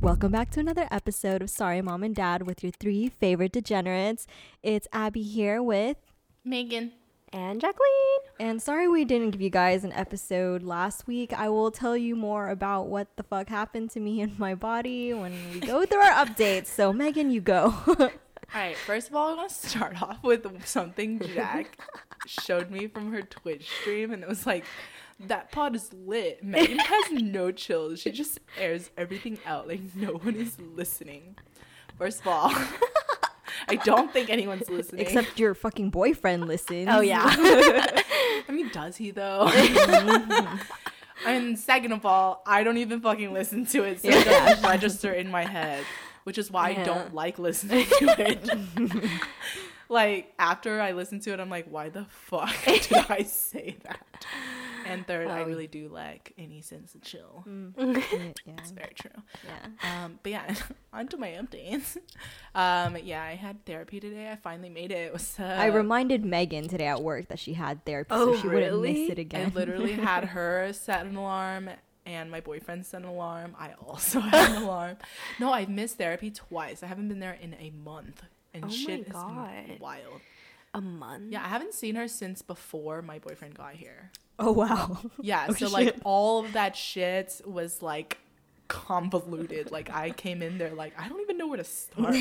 Welcome back to another episode of Sorry Mom and Dad with your three favorite degenerates. It's Abby here with Megan and Jacqueline. And sorry we didn't give you guys an episode last week. I will tell you more about what the fuck happened to me and my body when we go through our updates. So Megan, you go. All right, first of all, I want to start off with something Jack showed me from her Twitch stream, and it was like, that pod is lit. Megan has no chills. She just airs everything out like no one is listening. First of all, I don't think anyone's listening. Except your fucking boyfriend listens. Oh, yeah. I mean, does he though? And second of all, I don't even fucking listen to it, so it doesn't register in my head, which is why I don't like listening to it. Like, after I listen to it, I'm like, why the fuck did I say that? And third, I really do lack any sense of chill. Yeah. It's very true. Yeah. But yeah, on to my updates. Yeah, I had therapy today. I finally made it. It was I reminded Megan today at work that she had therapy, so she wouldn't miss it again. I literally had her set an alarm and my boyfriend set an alarm. I also had an alarm. No, I've missed therapy twice. I haven't been there in a month. And shit is wild. A month? Yeah, I haven't seen her since before my boyfriend got here. Oh, wow. Yeah, so, like, all of that shit was, like, convoluted. Like, I came in there, like, I don't even know where to start.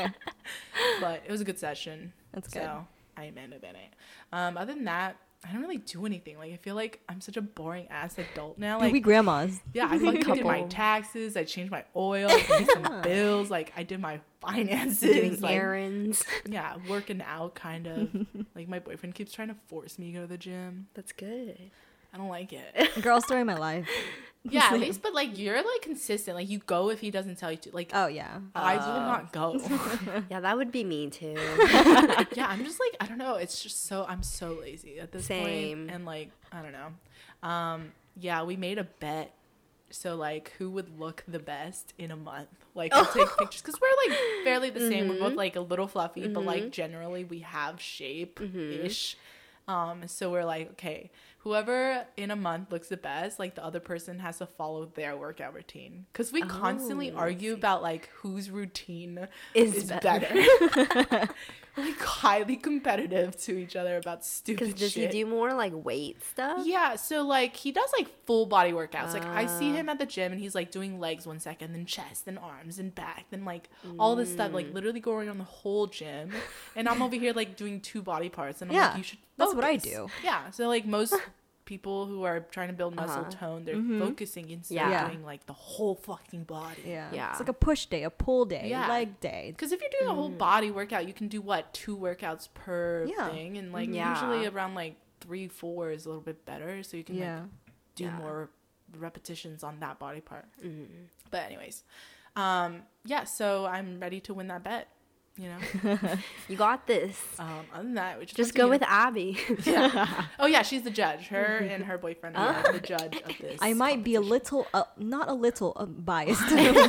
But it was a good session. That's good. So, I am in it. Other than that, I don't really do anything. Like, I feel like I'm such a boring ass adult now. Like, we grandmas. Yeah, I fucking did my taxes. I changed my oil. I paid some bills. Like, I did my finances. Doing like, errands. Yeah, working out, kind of. Like, my boyfriend keeps trying to force me to go to the gym. That's good. I don't like it. Girl story of my life. Yeah, at least, but, like, you're, like, consistent. Like, you go if he doesn't tell you to. Like, Oh, yeah. I will not go. Yeah, that would be me too. Yeah, I'm just, like, I don't know. It's just I'm so lazy at this point. And, like, I don't know. Yeah, we made a bet. So, like, who would look the best in a month? Like, we'll take pictures. Because we're, like, fairly the same. We're both, like, a little fluffy. But, like, generally we have shape-ish. So we're like, okay, whoever in a month looks the best, like, the other person has to follow their workout routine. Because we constantly argue about, like, whose routine is better. Like, highly competitive to each other about stupid shit. Because does he do more, like, weight stuff? Yeah, so, like, he does, like, full body workouts. Like, I see him at the gym, and he's, like, doing legs 1 second, then chest, then arms, and back, then, like, all this stuff, like, literally going on the whole gym. And I'm over here, like, doing 2 body parts, and I'm like, you should focus. That's what I do. Yeah, so, like, most people who are trying to build muscle tone, they're focusing instead of doing, like, the whole fucking body. Yeah. It's like a push day, a pull day, leg day. Because if you're doing a whole body workout, you can do, 2 workouts per thing. And, like, usually around, like, 3-4 is a little bit better. So you can, like, do more repetitions on that body part. But anyways, yeah, so I'm ready to win that bet. You know, you got this. Other than that, we just go with Abby. Yeah. Oh yeah, she's the judge. Her and her boyfriend are the judge of this. I might be a little, not a little biased.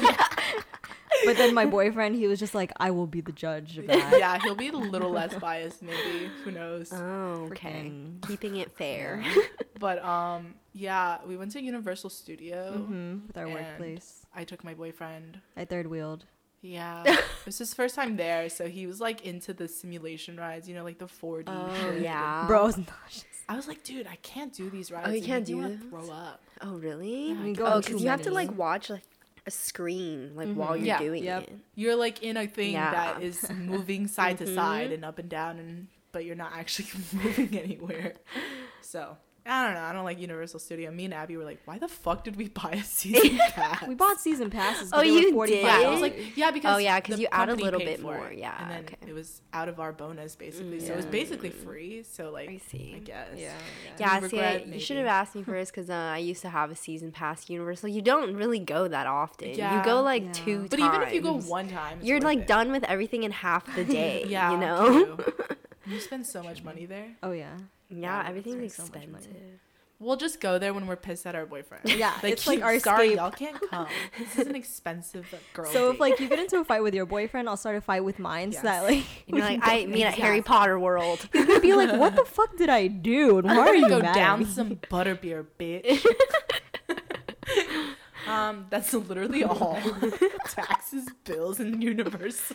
But then my boyfriend, he was just like, I will be the judge of that. Yeah, he'll be a little less biased, maybe. Who knows? Oh, okay. Keeping it fair. But yeah, we went to Universal Studio with our workplace. I took my boyfriend. I third wheeled. Yeah, it was his first time there, so he was like into the simulation rides, you know, like the 4D shit. Yeah. Bro, I was nauseous. I was like, dude, I can't do these rides. Oh, you can't do this? Throw up. Oh, really? Yeah, because you have to like watch like a screen like while you're doing it. You're like in a thing that is moving side to side and up and down, but you're not actually moving anywhere. So I don't know. I don't like Universal Studio. Me and Abby were like, why the fuck did we buy a season pass? We bought season passes. Oh, you did? Yeah, I was like, yeah, because you add a little bit more. Yeah, and then it was out of our bonus basically, so it was basically free. So like, I guess. Yeah. You should have asked me first because I used to have a season pass Universal. You don't really go that often. Yeah, you go like 2 times. But even if you go 1 time, you're like done with everything in half the day. Yeah, you know. You spend so much money there. Oh yeah. Yeah, everything's expensive. We'll just go there when we're pissed at our boyfriend. Yeah, like, it's like our sorry, escape. y'all can't come. This is an expensive girl. So date. if like you get into a fight with your boyfriend, I'll start a fight with mine. So that like you're like, I mean at Harry Potter World. He's gonna be like, what the fuck did I do? And why are you go mad down at me? some butterbeer, bitch. That's literally all. Taxes, bills, and Universal.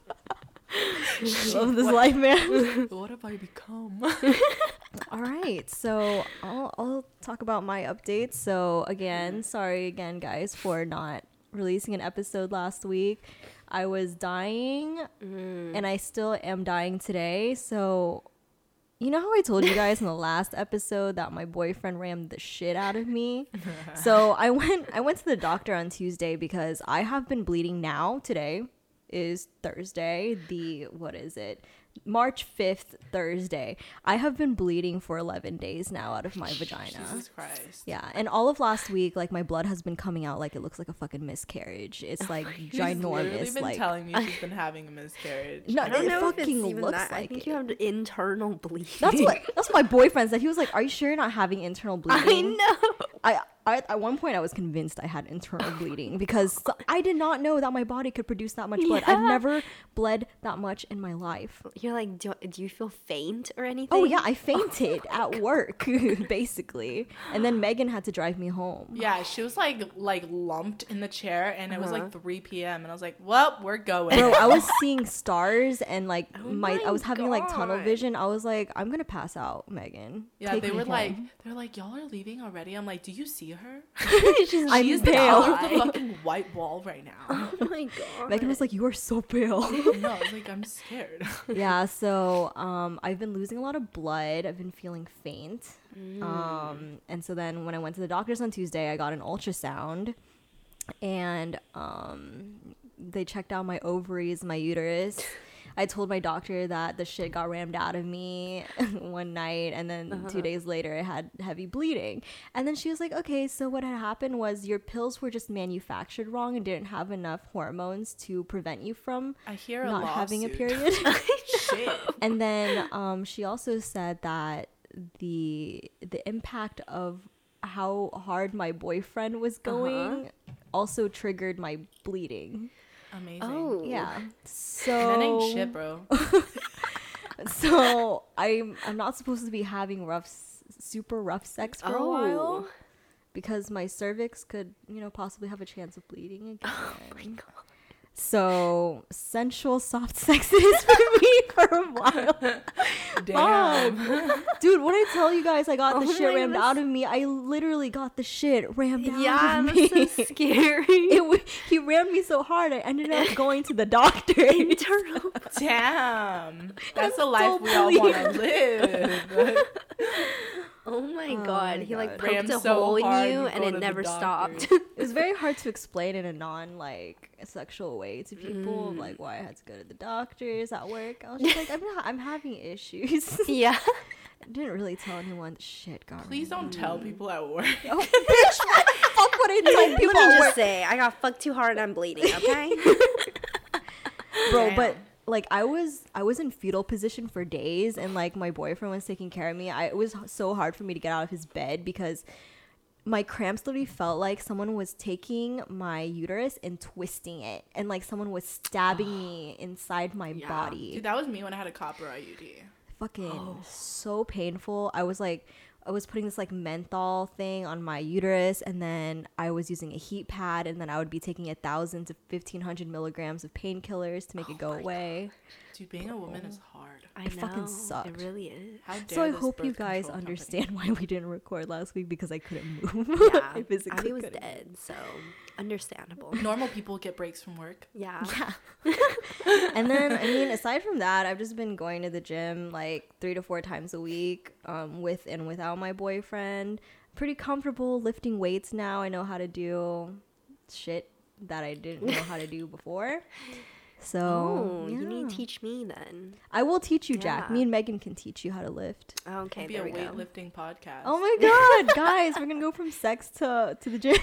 Love this life, man. What have I become? All right, so I'll talk about my updates. So again, sorry again, guys, for not releasing an episode last week. I was dying, and I still am dying today. So, you know how I told you guys in the last episode that my boyfriend rammed the shit out of me? So I went to the doctor on Tuesday because I have been bleeding now. Today is Thursday, March 5th, Thursday. I have been bleeding for 11 days now out of my vagina. Jesus Christ. Yeah, and all of last week, like, my blood has been coming out like it looks like a fucking miscarriage. It's like ginormous. He's been like, telling me she's been having a miscarriage. No, I don't know if it's fucking even looks that. like I think it. you have internal bleeding. That's what my boyfriend said. He was like, "Are you sure you're not having internal bleeding?" I know. I at one point I was convinced I had internal bleeding because I did not know that my body could produce that much blood. Yeah. I've never bled that much in my life. You're like, do you feel faint or anything? Oh yeah, I fainted at work basically, and then Megan had to drive me home. Yeah, she was like lumped in the chair, and it was like 3 p.m. and I was like, "Well, we're going." Bro, I was seeing stars and like my I was having like tunnel God. vision. I was like, I'm gonna pass out, Megan. Yeah, Take they me were home. like, "Y'all are leaving already?" I'm like, "Do you see her? I'm She is the pale. color of the fucking white wall right now." Oh my god. Megan was like, "You are so pale." No, I was like, "I'm scared." Yeah, so I've been losing a lot of blood. I've been feeling faint. And so then when I went to the doctors on Tuesday, I got an ultrasound, and they checked out my ovaries, my uterus. I told my doctor that the shit got rammed out of me one night, and then 2 days later I had heavy bleeding. And then she was like, okay, so what had happened was your pills were just manufactured wrong and didn't have enough hormones to prevent you from I hear a not having a lawsuit. period. Shit. And then she also said that the impact of how hard my boyfriend was going also triggered my bleeding. Amazing. Oh. Yeah. So That ain't shit, bro. So I'm not supposed to be having super rough sex for a while because my cervix could, possibly have a chance of bleeding again. Oh my god. So sensual soft sex it is for me for a while. Damn. Dude, when I tell you guys I got the Oh shit my, rammed that's- out of me, I literally got the shit rammed out Yeah, of me. that's so scary. He rammed me so hard I ended up going to the doctor. Internal. Damn. That's the I'm life so we all want to live. Oh my Oh god. my He like God. poked Ram a so hole in hard, you you and go it to the never doctor. stopped. It was very hard to explain in a non-sexual way to people, of, like why I had to go to the doctors at work. I was just like, I'm having issues. Yeah. I didn't really tell anyone. Shit, God. Please don't tell people at work. Oh, bitch, what the fuck would I tell people Let me at just work? say, I got fucked too hard and I'm bleeding, okay? Bro, Damn. but like I was in fetal position for days, and like my boyfriend was taking care of me. It was so hard for me to get out of his bed because my cramps literally felt like someone was taking my uterus and twisting it, and like someone was stabbing me inside my body. Dude, that was me when I had a copper IUD. Fucking so painful. I was putting this like menthol thing on my uterus, and then I was using a heat pad, and then I would be taking 1,000 to 1,500 milligrams of painkillers to make it go away. Dude, being a woman is hard. I It fucking know, sucked. It really is. How dare So I this hope you birth guys control understand why we didn't record last week, because I couldn't move. Yeah. I physically Abby was couldn't. dead, so understandable. company. Normal people get breaks from work. Yeah. And then, I mean, aside from that, I've just been going to the gym like 3 to 4 times a week, with and without my boyfriend. Pretty comfortable lifting weights now. I know how to do shit that I didn't know how to do before. So Oh, yeah. you need to teach me then. I will teach you, Jack. Yeah. Me and Megan can teach you how to lift. Okay, It'd be there a we go. weightlifting podcast. Oh my god, guys, we're gonna go from sex to the gym.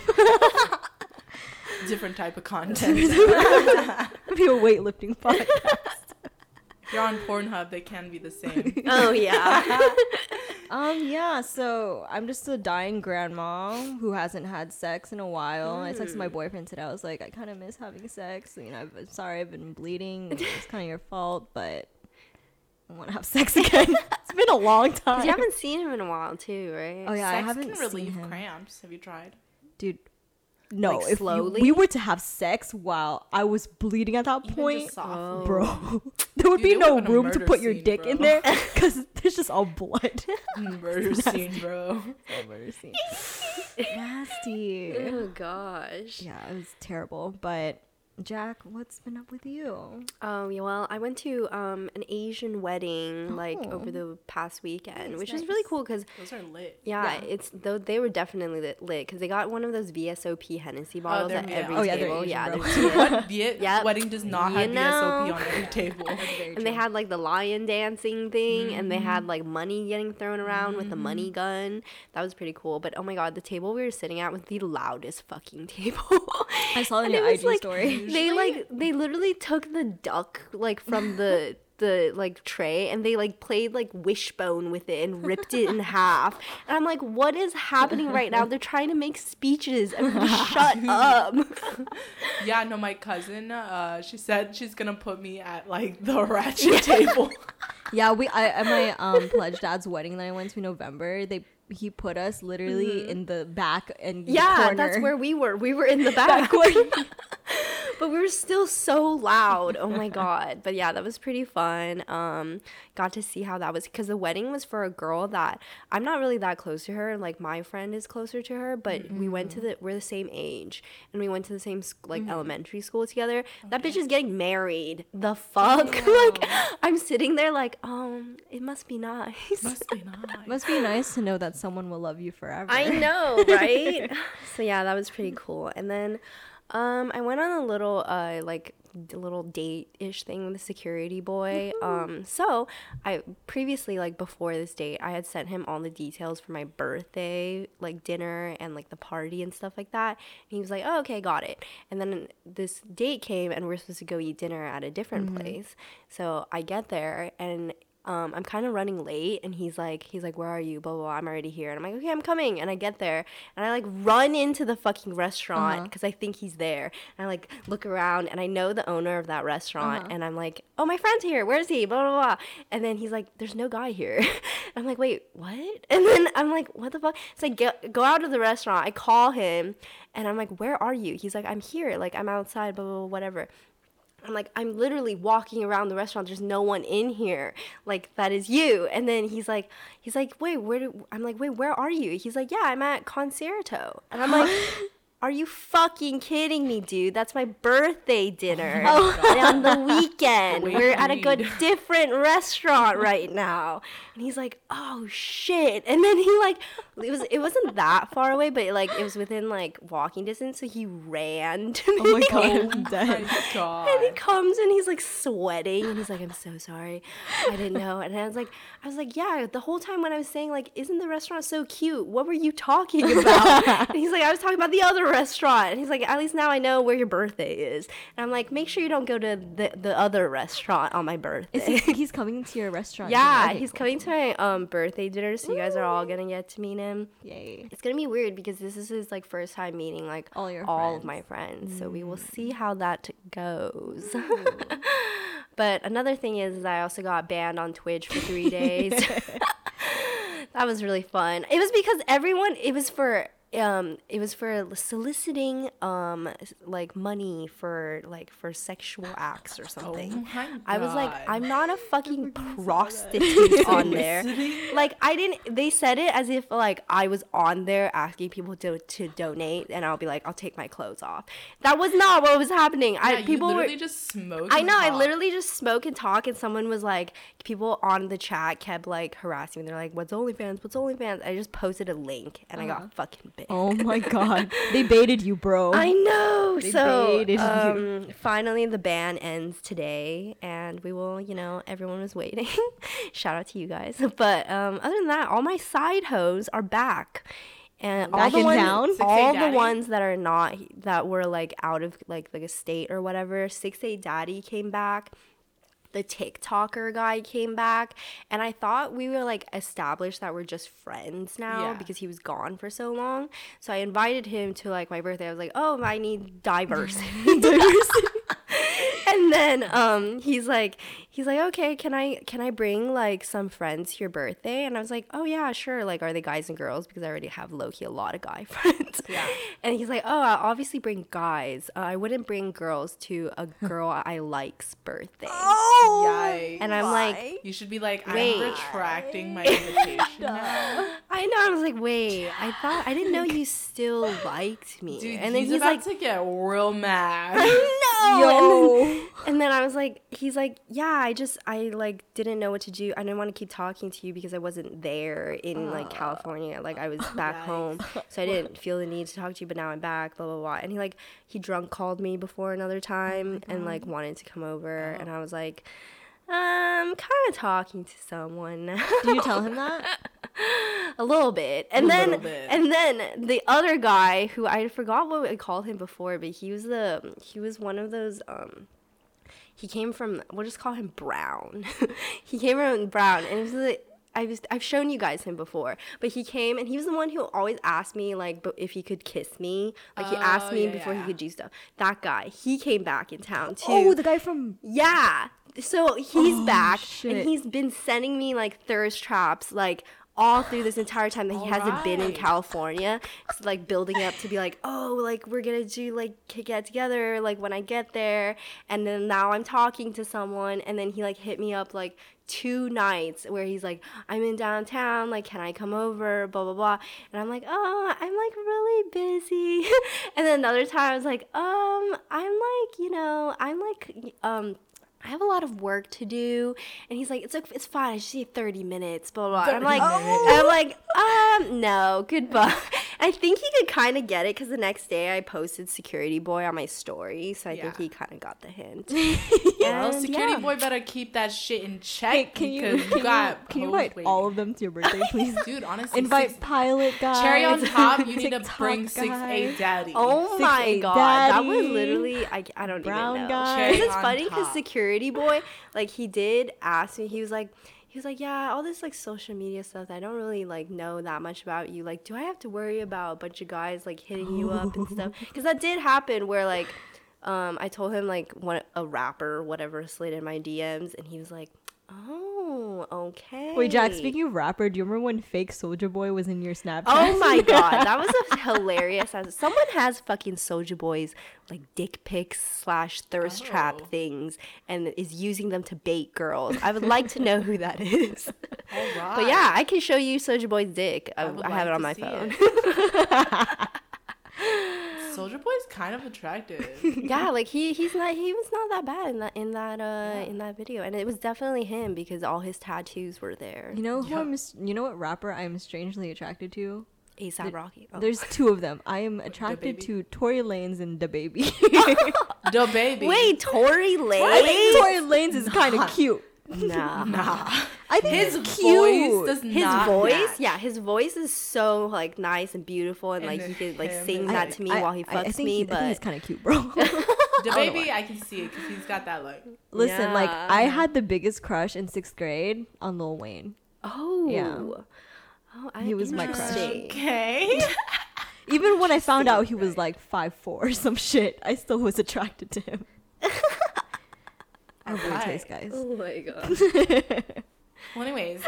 Different type of content. It'll be a weightlifting podcast. If you're on Pornhub, they can be the same. Oh yeah. Yeah, so I'm just a dying grandma who hasn't had sex in a while. I texted my boyfriend today. I was like, I kind of miss having sex. I'm sorry I've been bleeding. It's kind of your fault, but I want to have sex again. It's been a long time. 'Cause you haven't seen him in a while too, right? Oh yeah, I Sex haven't can seen relieve him. cramps. Have you tried? Dude, No, like, if slowly? we were to have sex while I was bleeding at that point, bro, there would be Dude, no room to put your dick in there because there's just all blood. Murder scene, bro. Murder scene. Nasty. Oh gosh. Yeah, it was terrible. But Jack, what's been up with you? Oh yeah, well, I went to an Asian wedding like over the past weekend, which is really cool because those are lit. Yeah, it's though they were definitely lit because they got one of those VSOP Hennessy bottles at every table. Yeah, what wedding does not have VSOP on every table? And they had like the lion dancing thing, and they had like money getting thrown around with the money gun. That was pretty cool. But oh my god, the table we were sitting at was the loudest fucking table. I saw it in your IG story. They literally took the duck like from the like tray and they like played like Wishbone with it and ripped it in half. And I'm like, what is happening right now? They're trying to make speeches. Everybody shut up. Yeah, no, my cousin, she said she's gonna put me at like the ratchet table. Yeah, at my pledge dad's wedding that I went to in November, he put us literally in the back and corner. That's where we were. We were in the back. But we were still so loud. Oh my god. But yeah, that was pretty fun. Got to see how that was because the wedding was for a girl that I'm not really that close to her. Like my friend is closer to her, but we're the same age and we went to the same elementary school together. Okay. That bitch is getting married. The fuck? Like I'm sitting there like, it must be nice. Must be nice to know that someone will love you forever. I know, right? So yeah, that was pretty cool. And then I went on a little date-ish thing with a security boy. So I previously, like before this date, I had sent him all the details for my birthday, like dinner and like the party and stuff like that. And he was like, oh, okay, got it. And then this date came and we're supposed to go eat dinner at a different place. So I get there and I'm kind of running late and he's like, where are you? Blah, blah, blah. I'm already here. And I'm like, okay, I'm coming. And I get there and I like run into the fucking restaurant because I think he's there. And I like look around and I know the owner of that restaurant and I'm like, oh, my friend's here. Where's he? Blah, blah, blah. And then he's like, there's no guy here. I'm like, wait, what? And then I'm like, what the fuck? So I go out of the restaurant. I call him and I'm like, where are you? He's like, I'm here. Like, I'm outside, blah, blah, blah, whatever. I'm like, I'm literally walking around the restaurant. There's no one in here. Like, that is you. And then he's like, wait, I'm like, wait, where are you? He's like, yeah, I'm at Concerto. And I'm like, are you fucking kidding me, dude? That's my birthday dinner on the weekend. We're at a different restaurant right now. And he's like, oh shit. And then he like, it wasn't that far away, but like it was within like walking distance. So he ran to me. Oh my god, I'm dead. And he comes and he's like sweating and he's like, I'm so sorry, I didn't know. And I was like, yeah, the whole time when I was saying like, isn't the restaurant so cute? What were you talking about? And he's like, I was talking about the other restaurant. And he's like, at least now I know where your birthday is. And I'm like, make sure you don't go to the other restaurant on my birthday. He's coming to your restaurant? Yeah, he's coming to my birthday dinner, so you guys are all gonna get to meet him. Yay. It's gonna be weird because this is his like first time meeting like all of my friends. So we will see how that goes. But another thing is I also got banned on Twitch for 3 days. That was really fun. It was because it was for soliciting like money for sexual acts or something. Oh my God. I was like, I'm not a fucking prostitute on there. Like they said it as if like I was on there asking people to donate and I'll be like, I'll take my clothes off. That was not what was happening. People literally just smoke. I know, I literally just smoke and talk and someone was like, people on the chat kept like harassing me. They're like, what's OnlyFans? I just posted a link and I got fucking banned. Oh my god. They baited you, bro. I know. So finally the ban ends today and we will, everyone was waiting. Shout out to you guys. But other than that, all my side hoes are back. And back in town? All the ones that were like out of like a state or whatever. 6'8" Daddy came back. The TikToker guy came back, and I thought we were like established that we're just friends now because he was gone for so long. So I invited him to like my birthday. I was like, oh, I need diversity. And And then he's like, okay, can I bring like some friends to your birthday? And I was like, oh yeah, sure. Like, are they guys and girls? Because I already have low-key a lot of guy friends. Yeah. And he's like, oh, I'll obviously bring guys. I wouldn't bring girls to a girl I like's birthday. Oh, Yikes. And I'm like, You should be like, Wait. I'm retracting my invitation now. I know. I was like, wait, I didn't know you still liked me. Dude, and then he's he's about like, to get real mad. I know. Yo. And then I was like, he's like, yeah, I like didn't know what to do. I didn't want to keep talking to you because I wasn't there in like California. Like I was back home. So I didn't feel the need to talk to you, but now I'm back, blah, blah, blah. And he drunk called me before another time and like wanted to come over. And I was like, I'm kind of talking to someone now. Did you tell him that? A little bit. And then the other guy who I forgot what I called him before, but he was one of those he came from, we'll just call him Brown. He came from Brown, and it was like, I've shown you guys him before, but he came and he was the one who always asked me like if he could kiss me. Like he asked me before he could do stuff. That guy, he came back in town too. Oh, the guy from So he's back shit. and he's been sending me like thirst traps like all through this entire time that he hasn't been in California. It's like building up to be like, oh, like we're gonna do like get together like when I get there. And then now I'm talking to someone, and then he like hit me up like 2 nights where he's like, I'm in downtown, like can I come over, blah blah blah. And I'm like, oh, I'm like really busy. And then another time I was like, I'm like I have a lot of work to do. And he's like, it's fine, I just need 30 minutes, blah blah blah. And I'm like, no, goodbye. I think he could kind of get it because the next day I posted Security Boy on my story, so I think he kind of got the hint. Well, Security Boy better keep that shit in check. Can you invite all of them to your birthday, please? Dude, honestly, invite Pilot Guy. Cherry on top. You need to TikTok bring guy. 6'8" Daddy. Oh my 6'8" god, Daddy. that was literally I don't Brown even know. guy. It's Cherry on funny because top. Security Boy, like he did ask me. He was like, yeah, all this like social media stuff that I don't really like know that much about you. Like, do I have to worry about a bunch of guys like hitting you up and stuff? Because that did happen where like, I told him like a rapper or whatever slid in my DMs, and he was like, oh, okay. Wait, Jack, speaking of rapper, do you remember when fake Soulja Boy was in your Snapchat? Oh my god, that was a hilarious. Someone has fucking Soulja Boy's like dick pics / thirst trap things and is using them to bait girls. I would like to know who that is. All right. But yeah, I can show you Soulja Boy's dick. I have it on my phone. Soulja Boy's kind of attractive. Yeah, like he was not that bad in that video, and it was definitely him because all his tattoos were there. You know you know what rapper I am strangely attracted to? A$AP Rocky. Oh. There's 2 of them. I am attracted to Tory Lanez and DaBaby. DaBaby. Wait, Tory I Lanez? think Tory Lanez is kind of cute. Nah. I think His he's cute. voice does His not voice, match. yeah, his voice is so like nice and beautiful, and like he could like sing that to me while he fucks me. I think he's kind of cute, bro. DaBaby, I can see it because he's got that look. Listen, like I had the biggest crush in 6th grade on Lil Wayne. Oh. Yeah. Oh, He was my crush. Okay. Even when I found out he was like 5'4" or some shit, I still was attracted to him. I have weird taste, guys. Oh my god. Well, anyways,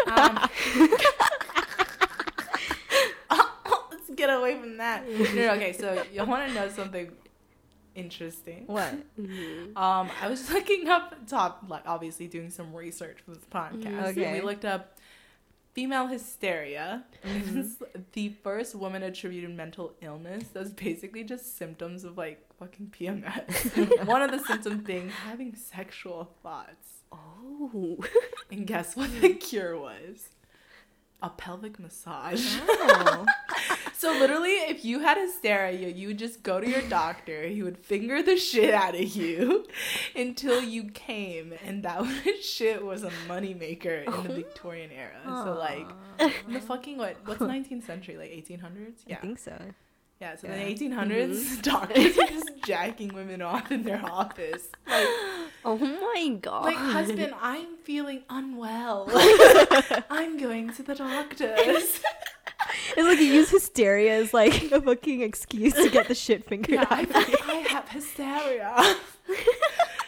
let's get away from that. No, okay, so you want to know something interesting? What? I was looking up like obviously doing some research for this podcast. Okay. And we looked up female hysteria. This is the first woman attributed mental illness. That's basically just symptoms of like fucking PMS. One of the symptoms being having sexual thoughts. Oh. And guess what the cure was? A pelvic massage. Oh. So literally, if you had hysteria, you would just go to your doctor. He would finger the shit out of you until you came, and that shit was a moneymaker in the Victorian era. So like, in the fucking what's 19th century, like 1800s? Yeah, I think so. Yeah, so in the 1800s, doctors were just jacking women off in their office. Like, oh my god. like, husband, I'm feeling unwell. I'm going to the doctors. It's like you use hysteria as like a fucking excuse to get the shit fingered Yeah, out of you. I have hysteria.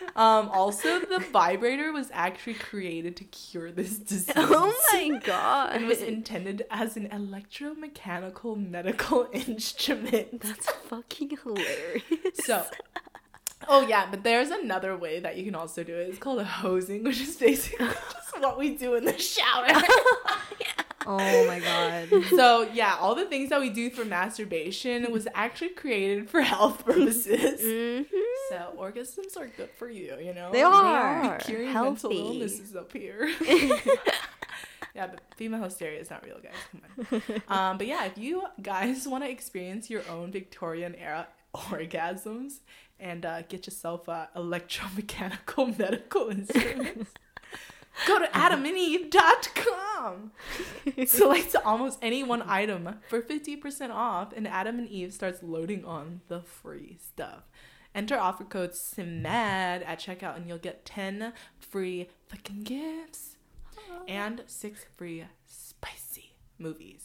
Also, the vibrator was actually created to cure this disease. Oh my god. And was intended as an electromechanical medical instrument. That's fucking hilarious. So, oh yeah, but there's another way that you can also do it. It's called a hosing, which is basically just what we do in the shower. Oh my god. So yeah, all the things that we do for masturbation was actually created for health purposes. Mm-hmm. So orgasms are good for you, you know? They are. Curing healthy. mental illnesses up here. Yeah, but female hysteria is not real, guys. Come on. But yeah, if you guys want to experience your own Victorian era orgasms and get yourself electromechanical medical instruments, go to adamandeve.com. Select almost any one item for 50% off, and Adam and Eve starts loading on the free stuff. Enter offer code SMAD at checkout, and you'll get 10 free fucking gifts and 6 free spicy movies.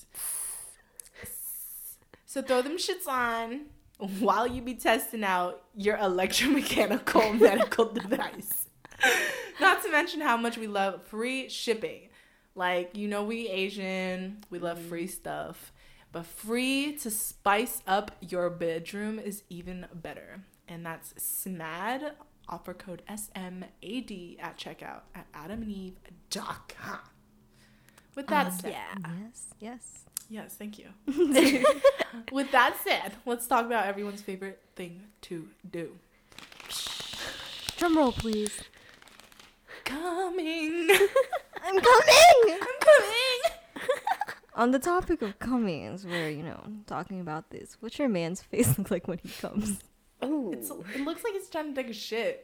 So throw them shits on while you be testing out your electromechanical medical device. Not to mention how much we love free shipping. Like, you know, we Asian, we love free stuff. But free to spice up your bedroom is even better. And that's SMAD, offer code SMAD at checkout at adamandeve.com. With that said. Yeah. Yes. Yes, thank you. With that said, let's talk about everyone's favorite thing to do. Drum roll, please. Coming. I'm coming! I'm coming. On the topic of coming, as we're, talking about this, what's your man's face look like when he comes? Oh. It looks like he's trying to take a shit.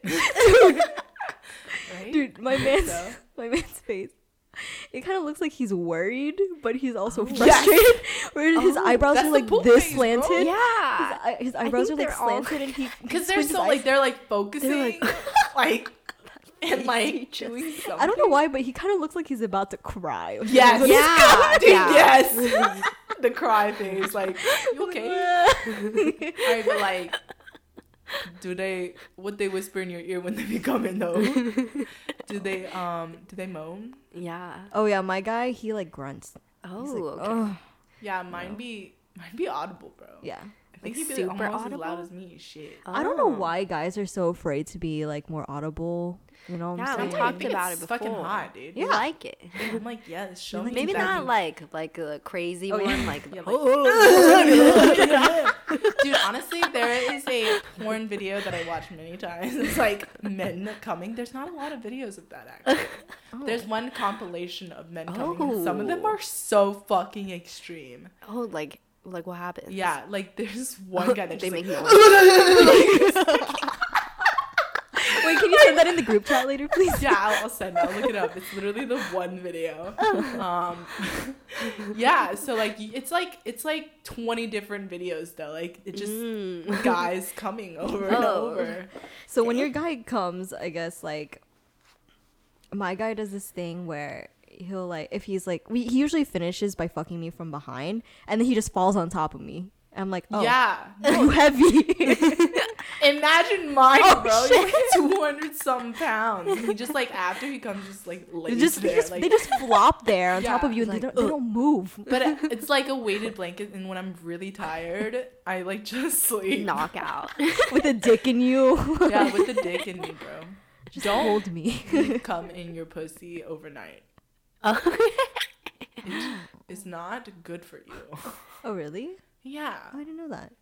Right? Dude, my man's face. It kind of looks like he's worried, but he's also frustrated. Where his eyebrows are like this slanted. Bro. Yeah. His eyebrows are like slanted, and he because they're so like they're like focusing, They're like and like doing something. I don't know why, but he kind of looks like he's about to cry. Yes. Yeah. Dude, Yeah. yes. The cry face, like, you okay? Alright, but like, would they whisper in your ear when they be coming though? Do they moan? Yeah. Oh yeah, my guy, he like grunts. Oh, He's like, okay. "Ugh." Yeah, mine be audible, bro. Yeah. I think Like he'd be super almost audible? as loud as me. Shit. I don't know Oh. why guys are so afraid to be like more audible. You know what Yeah, I'm we saying? talked I think about it's it fucking before. hot, dude. You Yeah. like it. I'm like, yes, show me. Maybe that not you- like a crazy Oh, one, yeah. like, Yeah, like- oh. Dude, honestly, there is a porn video that I watched many times. It's like men coming. There's not a lot of videos of that actually. There's one compilation of men coming. And some of them Oh. are so fucking extreme. Oh, like what happens? Yeah, like there's one guy that They just make like, noise. Wait, can you send that in the group chat later, please? yeah, I'll send it. I'll look it up. It's literally the one video. Yeah, so like it's like 20 different videos though. Like it just guys coming over and Oh. over. So when your guy comes, I guess like my guy does this thing where he'll like if he's like he usually finishes by fucking me from behind, and then he just falls on top of me. I'm like, oh, Yeah. you heavy. Imagine mine, Oh, bro. He's like 200 something pounds. And he just like after he comes, just like lays there. Like, they just flop there on top Yeah. of you, and Like, they don't move. but it's like a weighted blanket, and when I'm really tired, I like just sleep. Knockout. With a dick in you. Yeah, with the dick in me, bro. Just Don't hold me. come in your pussy overnight. It's not good for you. Oh really? Yeah. Oh, I didn't know that.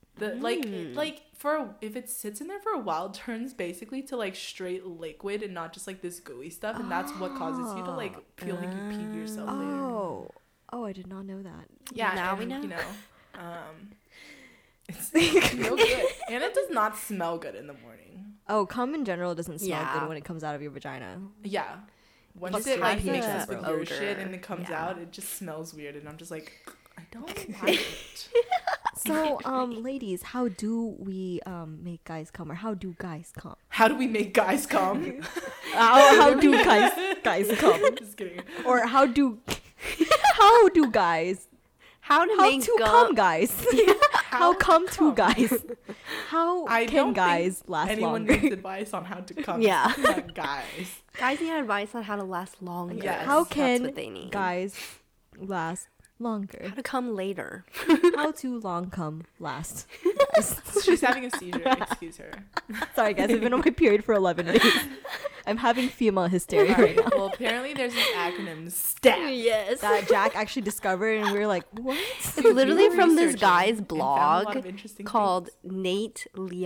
If it sits in there for a while, it turns basically to like straight liquid and not just like this gooey stuff, and that's what causes you to like feel like you peed yourself later. Oh, I did not know that. Yeah, Now and, we know. You know, it's no good, and it does not smell good in the morning. Oh, cum in general doesn't smell Yeah. good when it comes out of your vagina. Yeah, once Fuck it like yeah. mixes with your Odor. shit and it comes Yeah. out, it just smells weird, and I'm just like, I don't like it. So, ladies, how do we make guys come, or how do guys come? How do we make guys come? How do guys come? Just kidding. Or how do guys How to come, guys? How come to guys? How I can don't guys think last anyone longer? needs advice on how to come. Yeah. Guys. Guys need advice on how to last longer. Yes. How That's can what they need. guys last longer? How to come later. How to long come last? She's having a seizure. Excuse her. Sorry, guys. I've been on my period for 11 days. I'm having female hysteria All right right. now. Well, apparently there's this acronym STAT. Yes. That Jack actually discovered, and we were like, what? It's literally were from this researching guy's and found a lot blog of interesting called things.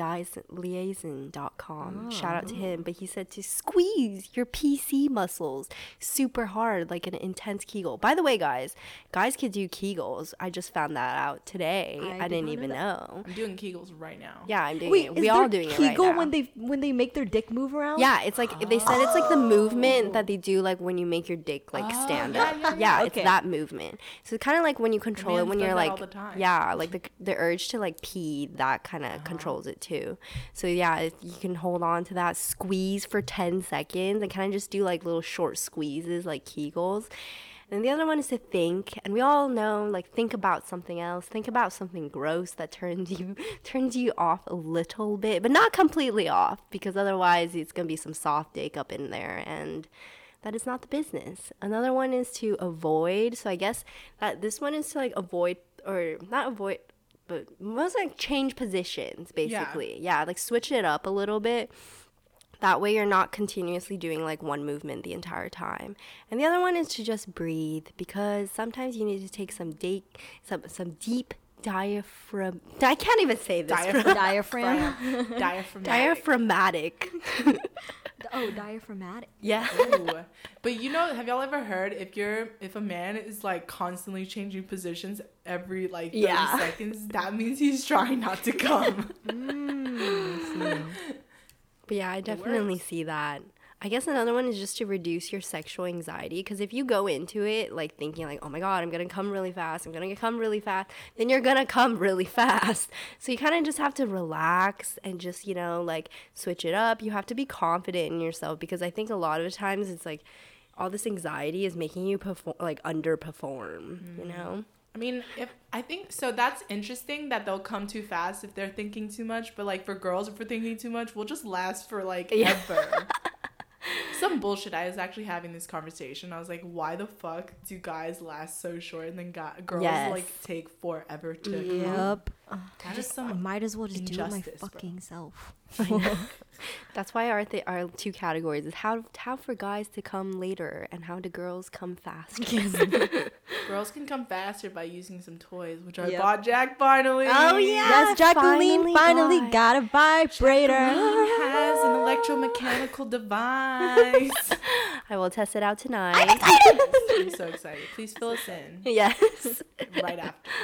NateLiaison.com. Shout out to him. But he said to squeeze your PC muscles super hard, like an intense Kegel. By the way, guys can do Kegels. I just found that out today. I didn't even know. I'm doing Kegels right now. Yeah, I'm doing Wait, it. is We all there doing it right Kegel now. when they make their dick move around? Yeah, it's like they said it's like the movement that they do like when you make your dick like Oh, stand yeah, up. yeah, yeah. It's Okay. that movement. So it's kind of like when you control it man's when does you're that like all the time. yeah, like the urge to like pee, that kind of controls it too. So yeah, you can hold on to that, squeeze for 10 seconds and kind of just do like little short squeezes like Kegels. And the other one is to think, and we all know, like, think about something else. Think about something gross that turns you off a little bit, but not completely off, because otherwise it's gonna be some soft dick up in there, and that is not the business. Another one is to avoid. So I guess that this one is to like avoid, or not avoid, but most like change positions basically. Yeah, like switch it up a little bit. That way you're not continuously doing like one movement the entire time. And the other one is to just breathe, because sometimes you need to take some deep diaphragm. I can't even say this. Diaphragm. Diaphragmatic. Oh, diaphragmatic. Yeah. Ooh. But you know, have y'all ever heard if a man is like constantly changing positions every like 30 seconds, that means he's trying not to come. But yeah, I definitely see that. I guess another one is just to reduce your sexual anxiety, because if you go into it like thinking like, oh my god, I'm gonna come really fast, then you're gonna come really fast. So you kind of just have to relax and just, you know, like switch it up. You have to be confident in yourself, because I think a lot of the times it's like all this anxiety is making you underperform, you know? I mean, I think so. That's interesting that they'll come too fast if they're thinking too much. But like for girls, if we're thinking too much, we'll just last for like ever. Some bullshit. I was actually having this conversation. I was like, why the fuck do guys last so short and then girls like take forever to come? Yep. That is I some might as well just do it my injustice, bro. fucking self. That's why our two categories is how for guys to come later and how do girls come fast. Girls can come faster by using some toys, which I Yep. bought Jack finally. Oh, yeah. Yes, Jacqueline finally bought. got a vibrator. He has an electromechanical device. I will test it out tonight. I'm so excited. Please fill us in Yes. right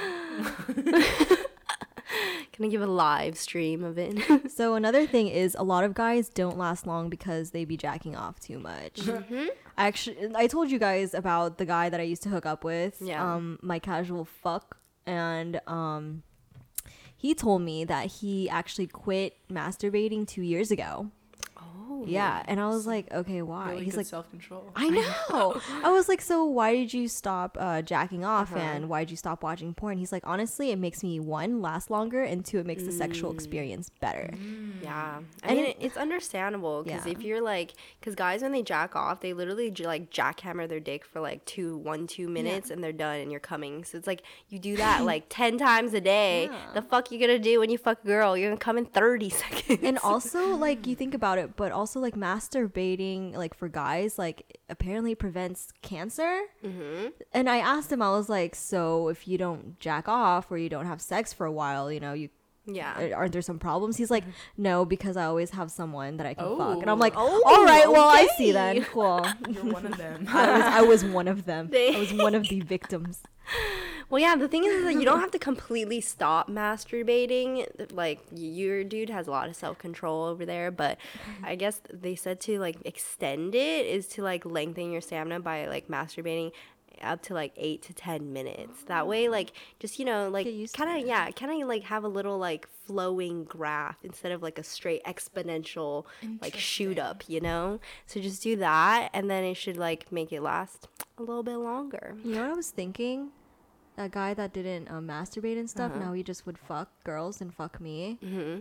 after. Can I give a live stream of it? So another thing is a lot of guys don't last long because they be jacking off too much. I told you guys about the guy that I used to hook up with, Yeah. my casual fuck, and he told me that he actually quit masturbating 2 years ago. Oh. Yeah, and I was like, okay, why? Really He's good like, self-control. I know. I was like, so why did you stop jacking off and why did you stop watching porn? He's like, honestly, it makes me, one, last longer, and two, it makes the sexual experience better. Yeah. I And mean, it's understandable, because Yeah. if you're like, because guys, when they jack off, they literally like jackhammer their dick for like 2 minutes and they're done and you're coming. So it's like you do that like 10 times a day. Yeah. The fuck you gonna do when you fuck a girl? You're gonna come in 30 seconds. And also, like, you think about it, but also, like, masturbating, like, for guys, like, apparently prevents cancer. And I asked him, I was like, so if you don't jack off or you don't have sex for a while, you know, yeah. aren't there some problems? He's like, no, because I always have someone that I can fuck. And I'm Oh. like, Oh, all right, well, I okay. see then. Cool. You're one of them. I was one of them. I was one of the victims. Well, yeah, the thing is that you don't have to completely stop masturbating. Like, your dude has a lot of self-control over there, but I guess they said to, like, extend it is to, like, lengthen your stamina by, like, masturbating up to, like, 8 to 10 minutes. That way, like, just, you know, like, Get used to kind it. of, yeah, kind of, like, have a little, like, flowing graph instead of, like, a straight exponential, like, shoot up, you know? So just do that, and then it should, like, make it last a little bit longer. You know what I was thinking? that guy that didn't masturbate and stuff. Now he just would fuck girls and fuck me.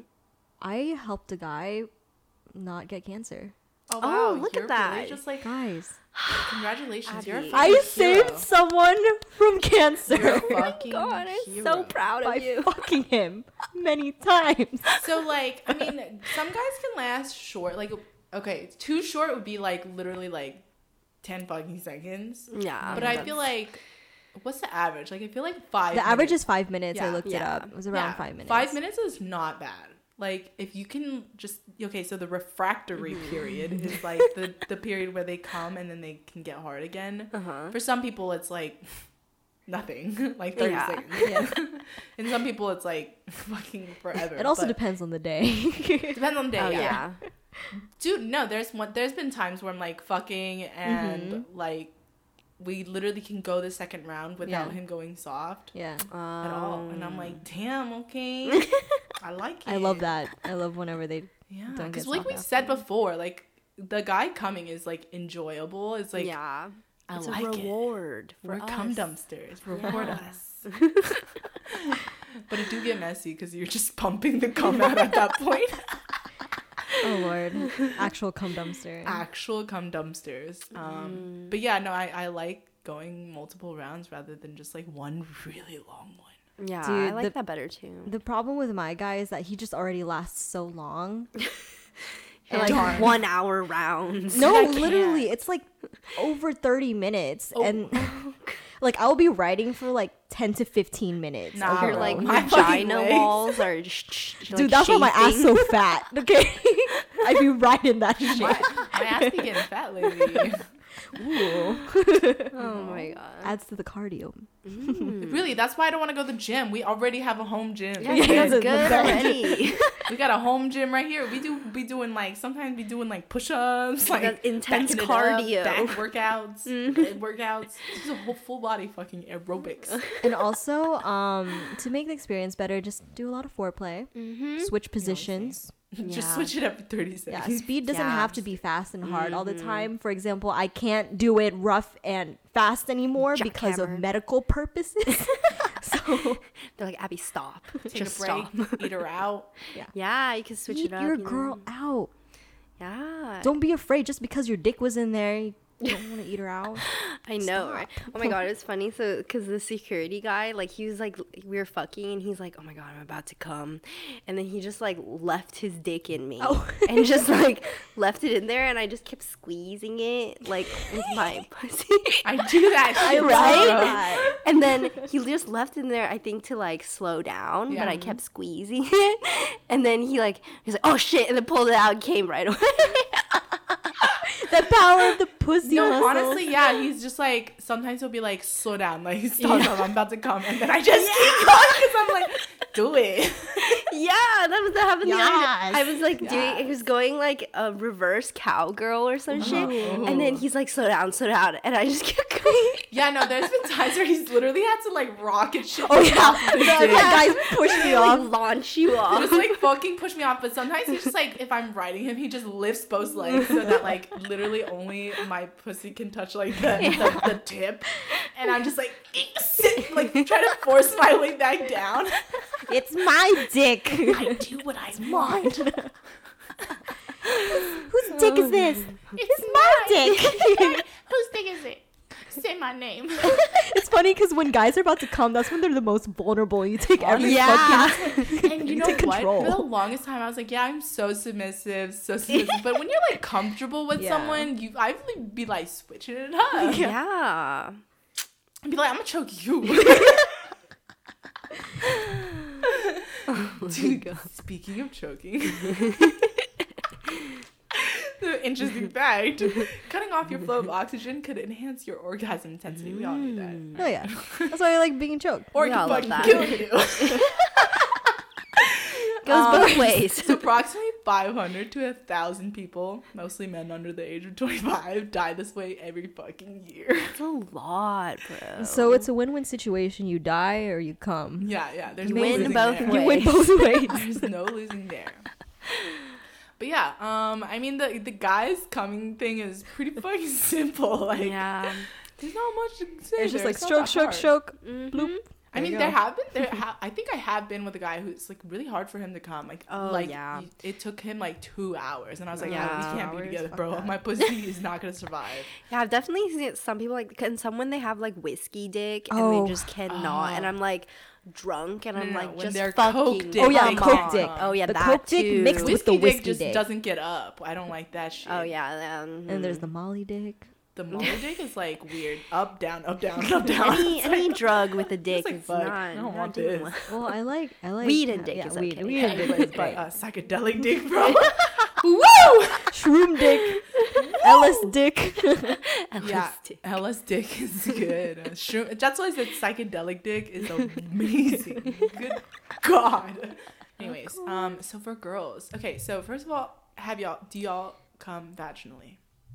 I helped a guy not get cancer. Oh, wow. look You're at that. Really just like, Guys, congratulations. You're a Abby. fucking I saved hero. someone from cancer You're a fucking God, I'm hero. so proud by of you. fucking him many times. So, like, I mean, some guys can last short. Like, okay, too short would be, like, literally, like, 10 fucking seconds. Yeah. But I feel like, what's the average? Like, I feel like 5 The average minutes. is 5 minutes. I Yeah. looked it up. It was around 5 minutes. 5 minutes is not bad. Like, if you can just, okay, so the refractory period is, like, the period where they come and then they can get hard again. For some people, it's, like, nothing. Like, 30 seconds. Yeah. And some people, it's, like, fucking forever. It also But depends on the day. depends on the day. Oh, yeah. yeah. Dude, no, there's been times where I'm, like, fucking and, like, we literally can go the second round without him going soft Yeah. at all. And I'm like, damn, okay. I like it. I love that. I love whenever they Yeah, don't because get like soft we after. said before, like the guy coming is like enjoyable. It's like yeah. I It's like a reward it. for We're us. cum dumpsters. Reward Yeah. us. But it do get messy because you're just pumping the cum out at that point. Oh Lord, actual cum dumpster. Actual cum dumpsters. But yeah, no, I like going multiple rounds rather than just like one really long one. Yeah, Dude, I like that better too. The problem with my guy is that he just already lasts so long. And like 1 hour rounds. No, I can't. literally, it's like over 30 minutes, Oh. and like I'll be writing for like 10 to 15 minutes. Nah, over Your bro. a- like My fucking vagina legs. walls are Dude, that's why my ass so fat. Okay, I be writing that shit. My ass be getting fat lately. Ooh. Oh my god. Adds to the cardio. Really, that's why I don't want to go to the gym. We already have a home gym. Yeah, Yeah, that's the good bench. already. We got a home gym right here. We be doing like sometimes we doing like push-ups, like That's intense backing it up, cardio. back workouts, leg workouts. This is a whole full body fucking aerobics. And also, to make the experience better, just do a lot of foreplay. Switch positions. Just Yeah. switch it every 30 Yeah, seconds. speed doesn't Yeah. have to be fast and hard all the time. For example, I can't do it rough and fast anymore because of Jackhammer. medical purposes. So They're like, Abby, stop. Take Just a break, stop. eat her out. Yeah, you can switch eat it up. your you know? girl out. Yeah. Don't be afraid just because your dick was in there. You don't want to eat her out. I know, right? Oh my god, it's funny. So, because the security guy, like, he was like, we were fucking, and he's like, oh my god, I'm about to come, and then he just like left his dick in me, and just like left it in there, and I just kept squeezing it like with my pussy. I do that shit, Right? And then he just left it in there, I think, to like slow down, but I kept squeezing it, and then he's like, oh shit, and then pulled it out and came right away. The power of the pussy No, muscle. honestly, yeah, he's just like, sometimes he'll be like, slow down, like, stop, I'm about to come, and then I just keep going, because I'm like, do it. Yeah, that happened the other Yes. day. I was like doing, it was going like a reverse cowgirl or some shit, and then he's like, slow down, and I just kept going. Yeah, no, there's been times where he's literally had to like rocket shit. Oh yeah, off his the dick. guys push me like off. launch you off. Just like fucking push me off, but sometimes he's just like, if I'm riding him, he just lifts both legs so that like literally only my pussy can touch like the tip, and I'm just like sit, like try to force my way back down. It's my dick. I do what I want. Whose dick is this? It's my dick. Whose dick is it? Say my name. It's funny because when guys are about to come, that's when they're the most vulnerable. You take every Yeah. fucking And you know take what? control. For the longest time, I was like, yeah, I'm so submissive. But when you're like comfortable with Yeah. someone, I would be like switching it up. Yeah. I'd be like, I'm gonna choke you. Dude, speaking of choking, the interesting fact: cutting off your flow of oxygen could enhance your orgasm intensity. We all knew that. Oh yeah, that's why I like being choked. Or We it all could love fucking that. kill you. Goes both ways. So approximately 500 to 1,000 people, mostly men under the age of 25, die this way every fucking year. That's a lot, bro. So it's a win-win situation. You die or you come. Yeah. There's You no win losing both there. ways. You win both ways. There's no losing there. But yeah, I mean the guys coming thing is pretty fucking simple. Like, Yeah. There's not much to say. It's just there. like stroke, bloop. I mean, I think I have been with a guy who's like really hard for him to come. Like, it took him like 2 hours, and I was like, yeah, we can't be together, bro. that. My pussy is not gonna survive. Yeah, I've definitely seen some people and some when they have like whiskey dick and they just cannot, and I'm like drunk and I'm like when just they're fucking. Coke dick, Oh yeah, they Coke can't dick. come. Oh yeah, the that Coke dick too. mixed with Whiskey the dick whiskey just dick. doesn't get up. I don't like that shit. Oh yeah, And there's the Molly dick. The Molly dick is like weird. Up, down, up, down, up, down. any drug with a dick like, is fuck, not. I don't want doing this. well. Well, I like Weed and dick is weed, okay. weed and dick is But great. psychedelic dick, bro. Woo! Shroom dick, Ellis dick. Yeah, Ellis dick is good. Shroom, that's why I said psychedelic dick is amazing. Good God. Anyways, so for girls, okay. So first of all, do y'all come vaginally?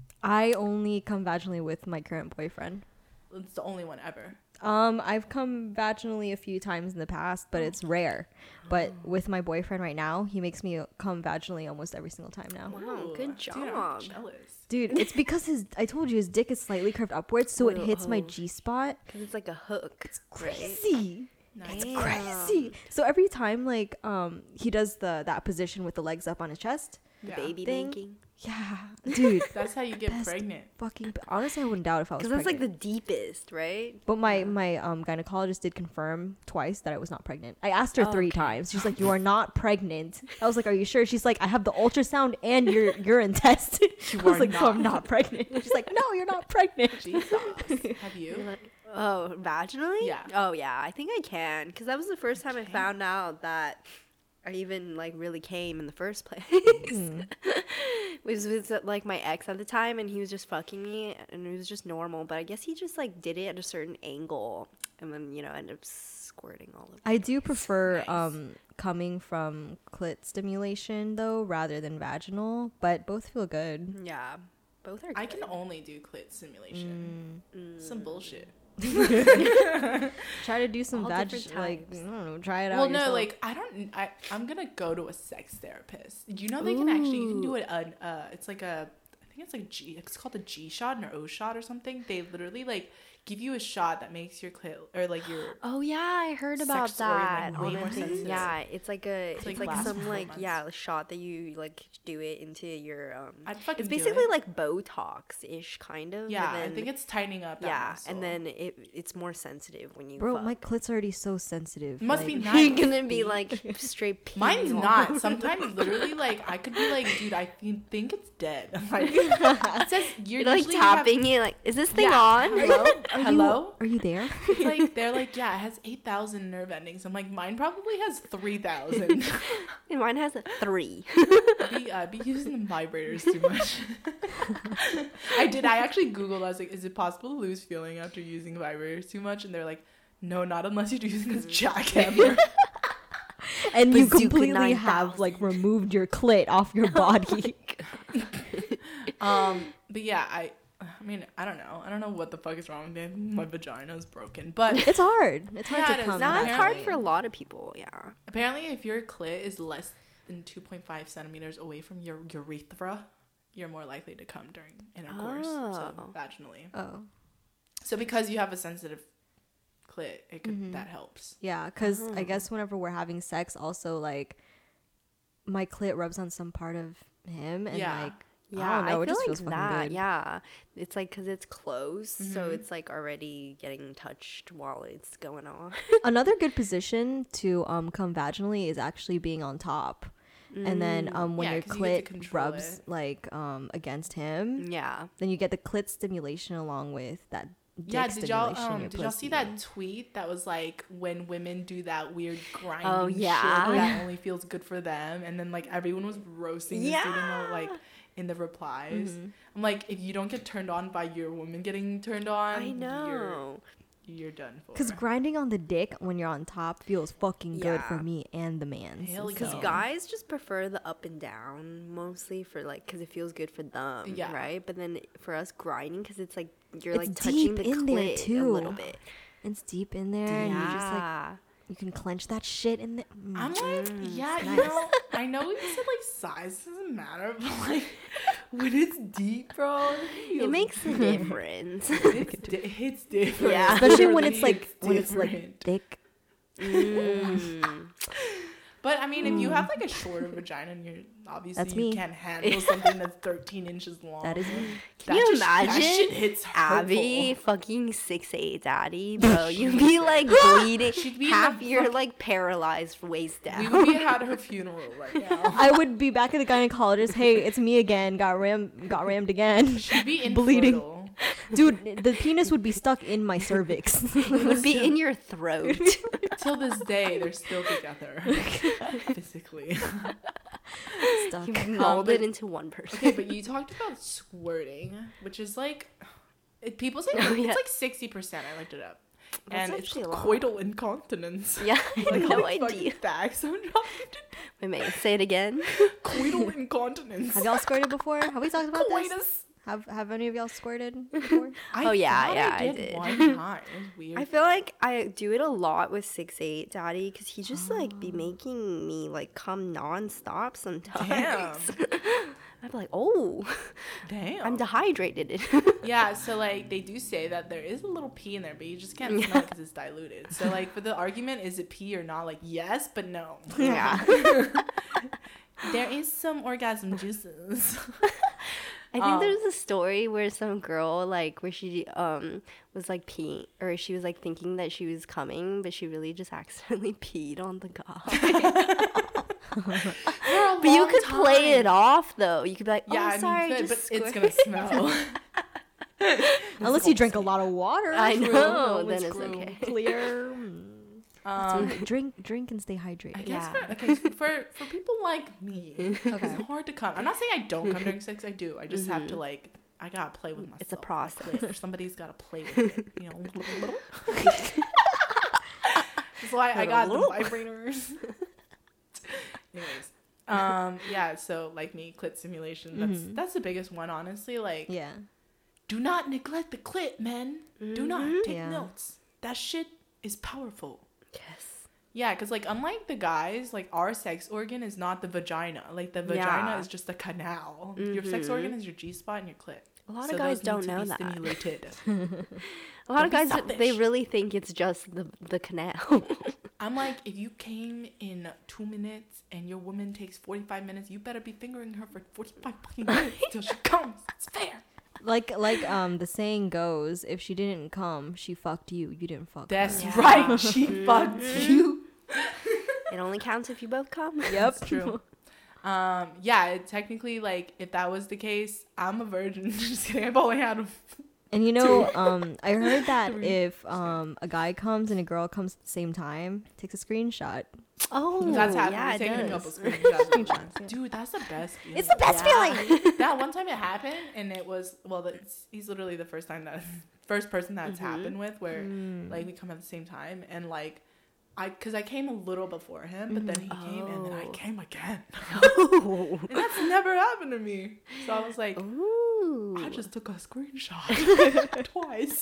I only come vaginally with my current boyfriend. It's the only one ever. I've come vaginally a few times in the past, but it's rare. But with my boyfriend right now, he makes me come vaginally almost every single time now. Wow, good job. Dude, I'm jealous. Dude, it's because I told you his dick is slightly curved upwards, so it hits my G spot. Because it's like a hook. It's crazy. Nice. It's crazy. So every time like he does that position with the legs up on his chest. The Yeah. baby Thing. making. Yeah, dude. That's how you get Best pregnant. Fucking honestly, I wouldn't doubt if I was Because that's like pregnant. the deepest, right? But my gynecologist did confirm twice that I was not pregnant. I asked her 3 times. She's like, "You are not pregnant." I was like, "Are you sure?" She's like, "I have the ultrasound and your urine test." I was are like, "No, not. I'm not pregnant." She's like, "No, you're not pregnant." Jesus. Have you? Oh, vaginally? Yeah. Oh, yeah. I think I can. Because that was the first time I found out that I even, like, really came in the first place. It was with, like, my ex at the time, and he was just fucking me, and it was just normal. But I guess he just, like, did it at a certain angle, and then, ended up squirting all over. I do prefer coming from clit stimulation though, rather than vaginal, but both feel good. Yeah. Both are good. I can only do clit stimulation. Some bullshit. Try to do some All vag, different like, I types. don't know, try it out. Well, no, yourself. like I'm gonna go to a sex therapist. You know, they can actually, you can do it. It's like I think it's like it's called a G shot or O shot or something. They literally like give you a shot that makes your clit or like your Oh yeah, I heard about sex organ, that. like, way on a more thing. sensitive. Yeah, it's like like like lasts some for like months. a shot that you like do it into your I'd fucking It's do basically it. like Botox ish kind of. Yeah, and I then, think it's tightening up. That yeah, muscle. and then it's more sensitive when you. bro, fuck. my clit's already so sensitive. Must like, be You're nice. gonna be like straight. peeing Mine's all not. over. Sometimes literally like I could be like, dude, I think it's dead. I'm like, it says You're like usually you have- tapping it. Like, is this thing Yeah. on? Hello? Hello? Are you there? It's like they're like, yeah, it has 8,000 nerve endings. I'm like, mine probably has 3,000. And mine has a 3. I'd be using the vibrators too much. I actually Googled. I was like, is it possible to lose feeling after using vibrators too much? And they're like, no, not unless you're using this jackhammer. And you Bazooka completely 9000. have like removed your clit off your body. But yeah, I mean, I don't know. I don't know what the fuck is wrong with me. My vagina's broken. But It's hard. It's hard Yeah, to it is. come. No, it's hard Apparently. for a lot of people. Yeah. apparently, if your clit is less than 2.5 centimeters away from your urethra, you're more likely to come during intercourse. So Oh. vaginally. Oh. So because you have a sensitive clit, it could that helps. Yeah, because I guess whenever we're having sex, also like my clit rubs on some part of him, and Yeah. like Yeah, I don't know, it feel just like feels fucking that. good. Yeah, it's like because it's close, so it's like already getting touched while it's going on. Another good position to come vaginally is actually being on top, and then when Yeah, your 'cause you get to clit control rubs it. like against him, Yeah. then you get the clit stimulation along with that. Dick Yeah, did y'all stimulation in your did y'all see pussy. that tweet that was like when women do that weird grinding Oh, yeah. shit that only feels good for them, and then like everyone was roasting this dude in the, like in the replies. I'm like, if you don't get turned on by your woman getting turned on, I know. you're done for. Because grinding on the dick when you're on top feels fucking good for Yeah. me and the man. Hell Because yeah. guys just prefer the up and down mostly for like, because it feels good for them, Yeah. right? But then for us grinding, because it's like you're It's like touching deep the in there, clit too. a little bit. It's deep in there, and you just like Yeah. you can clench that shit in there. I'm like, yeah, it's you nice. know, I know you said like size doesn't matter, but like when it's deep, bro, It makes a difference. It's different. Yeah. Especially when it's It's like different. thick. But I mean, if you have like a shorter vagina and you're obviously That's you me. can't handle something that's 13 inches long. That is me. Can you That imagine shit hits Abby hurtful. fucking 6'8" daddy, bro? You'd be like bleeding. She'd be Half in the you're like paralyzed waist We down. would be at her funeral right now. I would be back at the gynecologist. Hey, it's me again. Got rammed again. She'd be Bleeding. infertile. Dude, the penis would be stuck in my cervix. It would be in your throat. Till this day, they're still together physically. Stuck. You molded but- into one person. Okay, but you talked about squirting, which is like people say Oh, yeah. it's like 60%. I looked it up, That's and it's actually a lot. coital incontinence. Yeah, I had Like, no how many fucking idea. facts I'm dropping. Wait, say it again. Coital incontinence. Have y'all squirted before? Have we talked about this? Coitus. Have any of y'all squirted before? Oh, yeah, thought yeah, I I did. one time. It was weird. I feel like I do it a lot with 6'8" daddy because he just like be making me like come nonstop sometimes. Damn. I'd be like, oh, Damn. I'm dehydrated. Yeah, so like they do say that there is a little pee in there, but you just can't smell it because it's diluted. So like for the argument, is it pee or not? Like yes, but no. Yeah. There is some orgasm juices. I think there's a story where some girl like where she was like peeing or she was like thinking that she was coming, but she really just accidentally peed on the guy. But you could play it off though. You could be like, "Oh, Yeah, sorry, I mean, just but it's squirt." gonna smell. Unless you drink a lot of water. I know, then It's it's okay. clear. Um, Drink and stay hydrated. I guess Yeah. for people like me, it's hard to come. I'm not saying I don't come during sex. I do. I just have to like. I gotta play with myself. It's a process. Like, somebody's gotta play with it. You know. That's why I got the vibrators. Anyways, yeah. So like me, clit simulation. That's the biggest one, honestly. Like, Yeah. do not neglect the clit, men. Do not take Yeah. notes. That shit is powerful. Yes. Yeah, because like unlike the guys, like our sex organ is not the vagina. Like the vagina Yeah. is just a canal. Your sex organ is your G spot and your clit. A lot of guys those need don't to know be that. Stimulated. A lot Don't of be guys selfish. they really think it's just the canal. I'm like, if you came in 2 minutes and your woman takes 45 minutes, you better be fingering her for 45 fucking minutes till she comes. It's fair. Like the saying goes, if she didn't come, she fucked you. You didn't fuck That's her. right. She fucked you. It only counts if you both come. Yep. That's true. Yeah, it technically, like, if that was the case, I'm a virgin. Just kidding. I've only had And you know, I heard that if a guy comes and a girl comes at the same time, takes a screenshot. Oh, That's happened. yeah, We're it taking a does. couple screenshots. Dude, that's the best feeling. It's the best feeling. That one time it happened, and it was he's literally the first person that's happened with where like we come at the same time, and like because I came a little before him, but then he came and then I came again, and that's never happened to me. So I was like, Ooh. I just took a screenshot twice.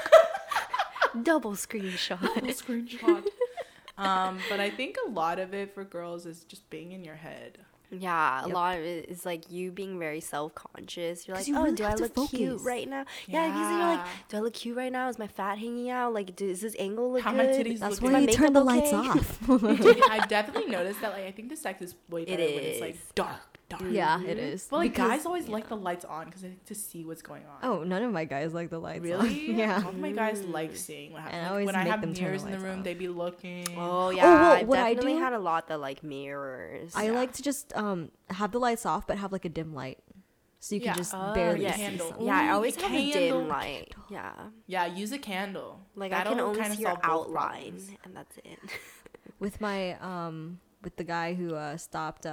Double screenshot. Screenshot. But I think a lot of it for girls is just being in your head. Yeah, a Yep. lot of it is like you being very self-conscious. You're like, 'Cause you oh, really do I have to look cute focus. right now? Yeah, because you're like, Yeah. do I look cute right now? Is my fat hanging out? Like, does this angle look How good? my titties That's look why good. you turn the makeup lights okay? off. Dude, I've definitely noticed that. Like, I think the sex is way better when it's like is. dark. Yeah, it is. But like Because- guys always like the lights on because they like to see what's going on. Oh, none of my guys like the lights. really? On. Yeah. All of my guys like seeing what happens. And I Like, always when I make have them turn the mirrors in the lights room, off. they be looking. Oh yeah, well, I've what I definitely do- had a lot that like mirrors. I like to just have the lights off, but have like a dim light, so you can Yeah. just Oh, barely yes. see Candle. something. Yeah, I Ooh, always a have a candle. dim light. Yeah, Yeah, use a candle. like I That'll can only kinda see your solve both outline, problems. and that's it. With my with the guy who stopped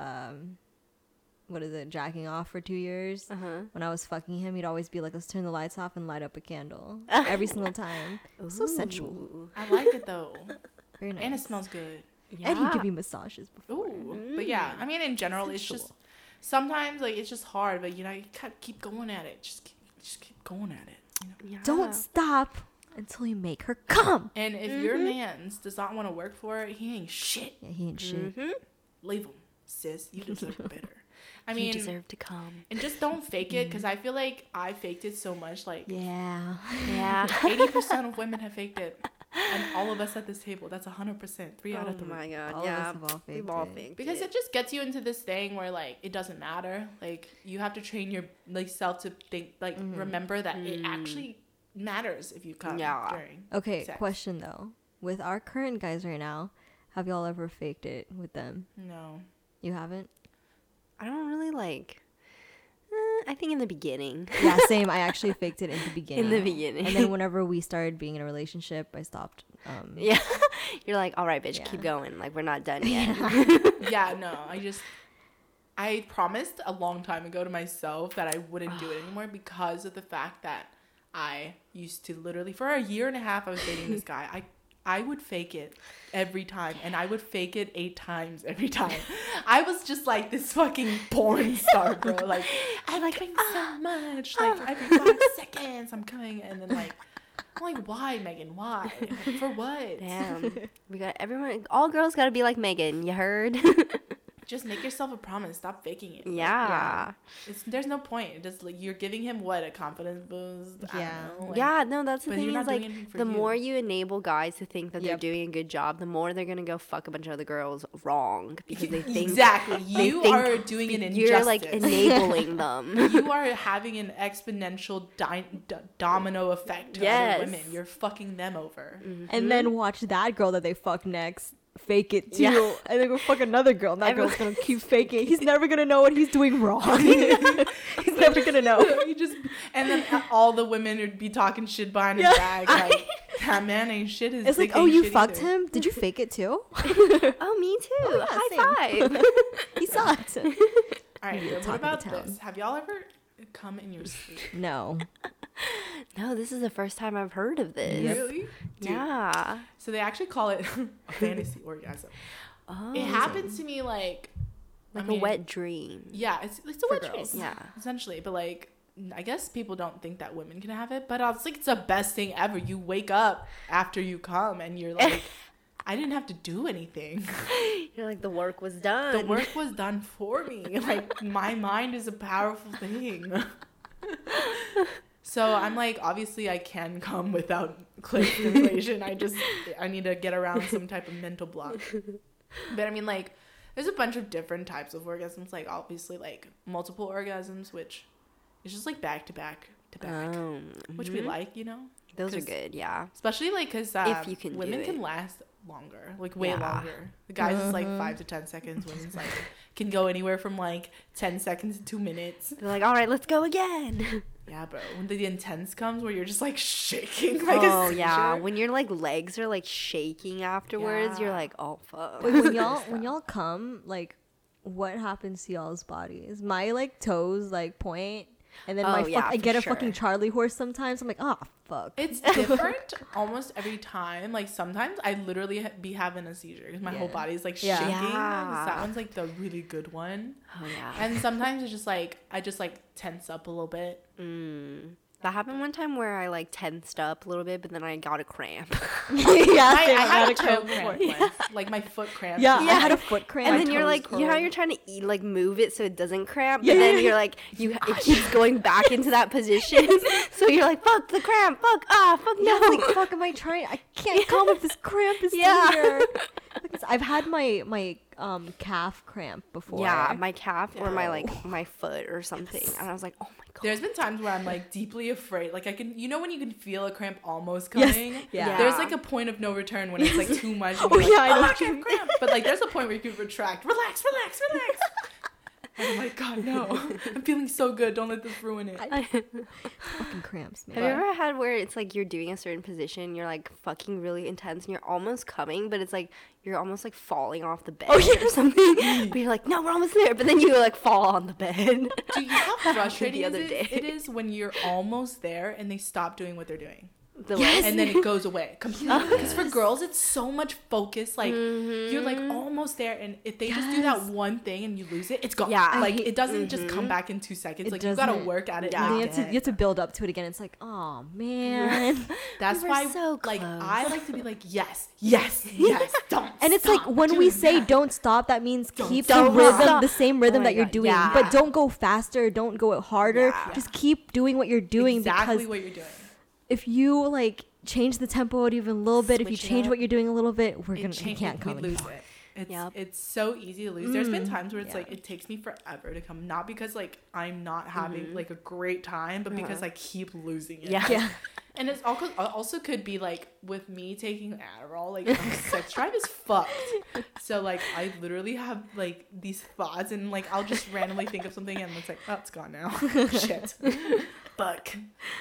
what is it, jacking off for 2 years. When I was fucking him, he'd always be like, let's turn the lights off and light up a candle every single time. It was so sensual. Ooh. I like it though, Very nice. and it smells good. And he'd give me massages before. Ooh, but yeah, I mean in general, it's just Sensual. sometimes like it's just hard, but you know you gotta keep going at it. Just keep going at it. You know? Yeah. Don't stop until you make her come. And if your man's does not want to work for it, he ain't shit. Yeah, he ain't shit. Leave him, sis. You deserve better. I mean, you deserve to come. And just don't fake it, because I feel like I faked it so much. Like, Yeah. 80% of women have faked it. And all of us at this table, that's 100%. 3 out of 3. Oh my god, All of us have all faked we've all it. faked Because it just gets you into this thing where, like, it doesn't matter. Like, you have to train your, like, self to think, like, remember that it actually matters if you come during Okay, sex. question though. With our current guys right now, have y'all ever faked it with them? No. You haven't? I don't really like. I think in the beginning. Yeah, same. I actually faked it in the beginning. In the beginning. And then whenever we started being in a relationship, I stopped. Yeah. You're like, all right, bitch, Yeah. keep going. Like, we're not done yet. Yeah, no. I promised a long time ago to myself that I wouldn't do it anymore, because of the fact that I used to literally, for a year and a half, I was dating this guy. I would fake it every time, and I would fake it 8 times every time. I was just like this fucking porn star, bro. Like, I'm like, coming so much. Like, every 5 seconds I'm coming, and then like, I'm like, why, Megan? Why? Like, for what? Damn. We got everyone, all girls got to be like Megan. You heard? Just make yourself a promise. Stop faking it. Yeah. There's no point. It just, like, you're giving him what, a confidence boost. I Yeah. don't know, like, Yeah, no, that's the but thing you're is, not doing like, anything for the you. more you enable guys to think that they're Yep. doing a good job, the more they're going to go fuck a bunch of other girls wrong because they think. Exactly. they You think are doing an injustice. You're, like, enabling them. You are having an exponential domino effect to Yes. other women. You're fucking them over. And then watch that girl that they fuck next fake it too. Yeah. And then go fuck another girl. And that Everyone- girl's going to keep faking. He's never going to know what he's doing wrong. He's never going to know. You just, and then all the women would be talking shit behind his back. Like, that man ain't shit. His It's like, dick oh, ain't you shit fucked either. him? Did you fake it too? Oh, me too. yeah, High same. five. He sucked. All right, You're what talking about to town. this? Have y'all ever come in your sleep? No. No, this is the first time I've heard of this. Really? Dude. Yeah. So they actually call it a fantasy orgasm. Oh. It happens to me like Like I mean, a wet dream. Yeah, it's a wet dream. girls. Yeah. Essentially, but like I guess people don't think that women can have it, but I was like, it's the best thing ever. You wake up after you come and you're like, I didn't have to do anything. You're like, the work was done. The work was done for me. Like, my mind is a powerful thing. So I'm like, obviously I can come without clit stimulation. I need to get around some type of mental block. But I mean, like, there's a bunch of different types of orgasms. Like, obviously, like, multiple orgasms, which is just like back to back to back, which we like, you know? Those are 'Cause- good, yeah. Especially like because If you can do women can it. last longer, like way Yeah. longer. The guys is like 5 to 10 seconds. Women's like can go anywhere from like 10 seconds to 2 minutes. They're like, all right, let's go again. Yeah, bro. When the intense comes, where you're just like shaking, like Oh, a yeah. seizure. When your like legs are like shaking afterwards, you're Yeah. like, oh, fuck. Wait, when y'all come, like, what happens to y'all's bodies? My like toes like point, and then Oh, yeah, I for get a sure. fucking Charlie horse sometimes. I'm like, oh fuck. It's different almost every time. Like sometimes I literally be having a seizure because my whole Yeah. body's like Yeah. shaking. Yeah. That one's like the really good one. Oh, yeah. And sometimes it's just like I just like tense up a little bit. That happened one time where I like tensed up a little bit, but then I got a cramp. Yeah, I same. had a cramp toe before. cramp once, like my foot cramp. Yeah, I Yeah. had a foot cramp. And My then you're toes like, you know how curled. you're trying to eat, like move it so it doesn't cramp, Yeah. but then you're like, it keeps going back into that position. So you're like, fuck the cramp, fuck, fuck Yeah, no. it's like, fuck, am I trying? I can't come if this cramp is Yeah. still here. I've had my calf cramp before. Yeah, my calf or my like my foot or something, and I was like, oh my god. There's been times where I'm like deeply afraid. Like I can, you know, when you can feel a cramp almost Yes. coming. Yeah. There's like a point of no return when it's like too much. And Oh, you're yeah, like, I know oh, what you mean. cramp. But like, there's a point where you can retract. Relax. And I'm like, God, no. I'm feeling so good. Don't let this ruin it. fucking cramps, man. Have you ever had where it's like you're doing a certain position, you're like fucking really intense, and you're almost coming, but it's like you're almost like falling off the bed or something. But you're like, no, we're almost there, but then you like fall on the bed. Do you know how frustrating The other it day. is when you're almost there and they stop doing what they're doing? Yes. and then it goes away completely. Because for girls, it's so much focus. Like you're like almost there, and if they just do that one thing and you lose it, it's gone. Yeah. Like it doesn't just come back in 2 seconds. It Like you gotta doesn't. work at it. Yeah. You have to build up to it again. It's like, oh man. That's We were why, so like, close. I like to be like, yes, don't. And it's like stop when we doing say that. don't stop, that means keep the Don't rhythm, stop. the same rhythm Oh my that you're God, doing, yeah. but don't go faster, don't go harder. Yeah. Just keep doing what you're doing exactly because what you're doing. if you like change the tempo even a little bit, if you Switch it change up. what you're doing a little bit, we We can't come lose anymore. it. It's Yep. it's so easy to lose. There's been times where it's yeah. like it takes me forever to come, not because like I'm not having like a great time, but because I keep losing it. Yeah. Yeah. And it's also could be like with me taking Adderall, like my sex drive is fucked. So like I literally have like these thoughts, and like I'll just randomly think of something, and it's like, oh, it's gone now. Shit. Fuck.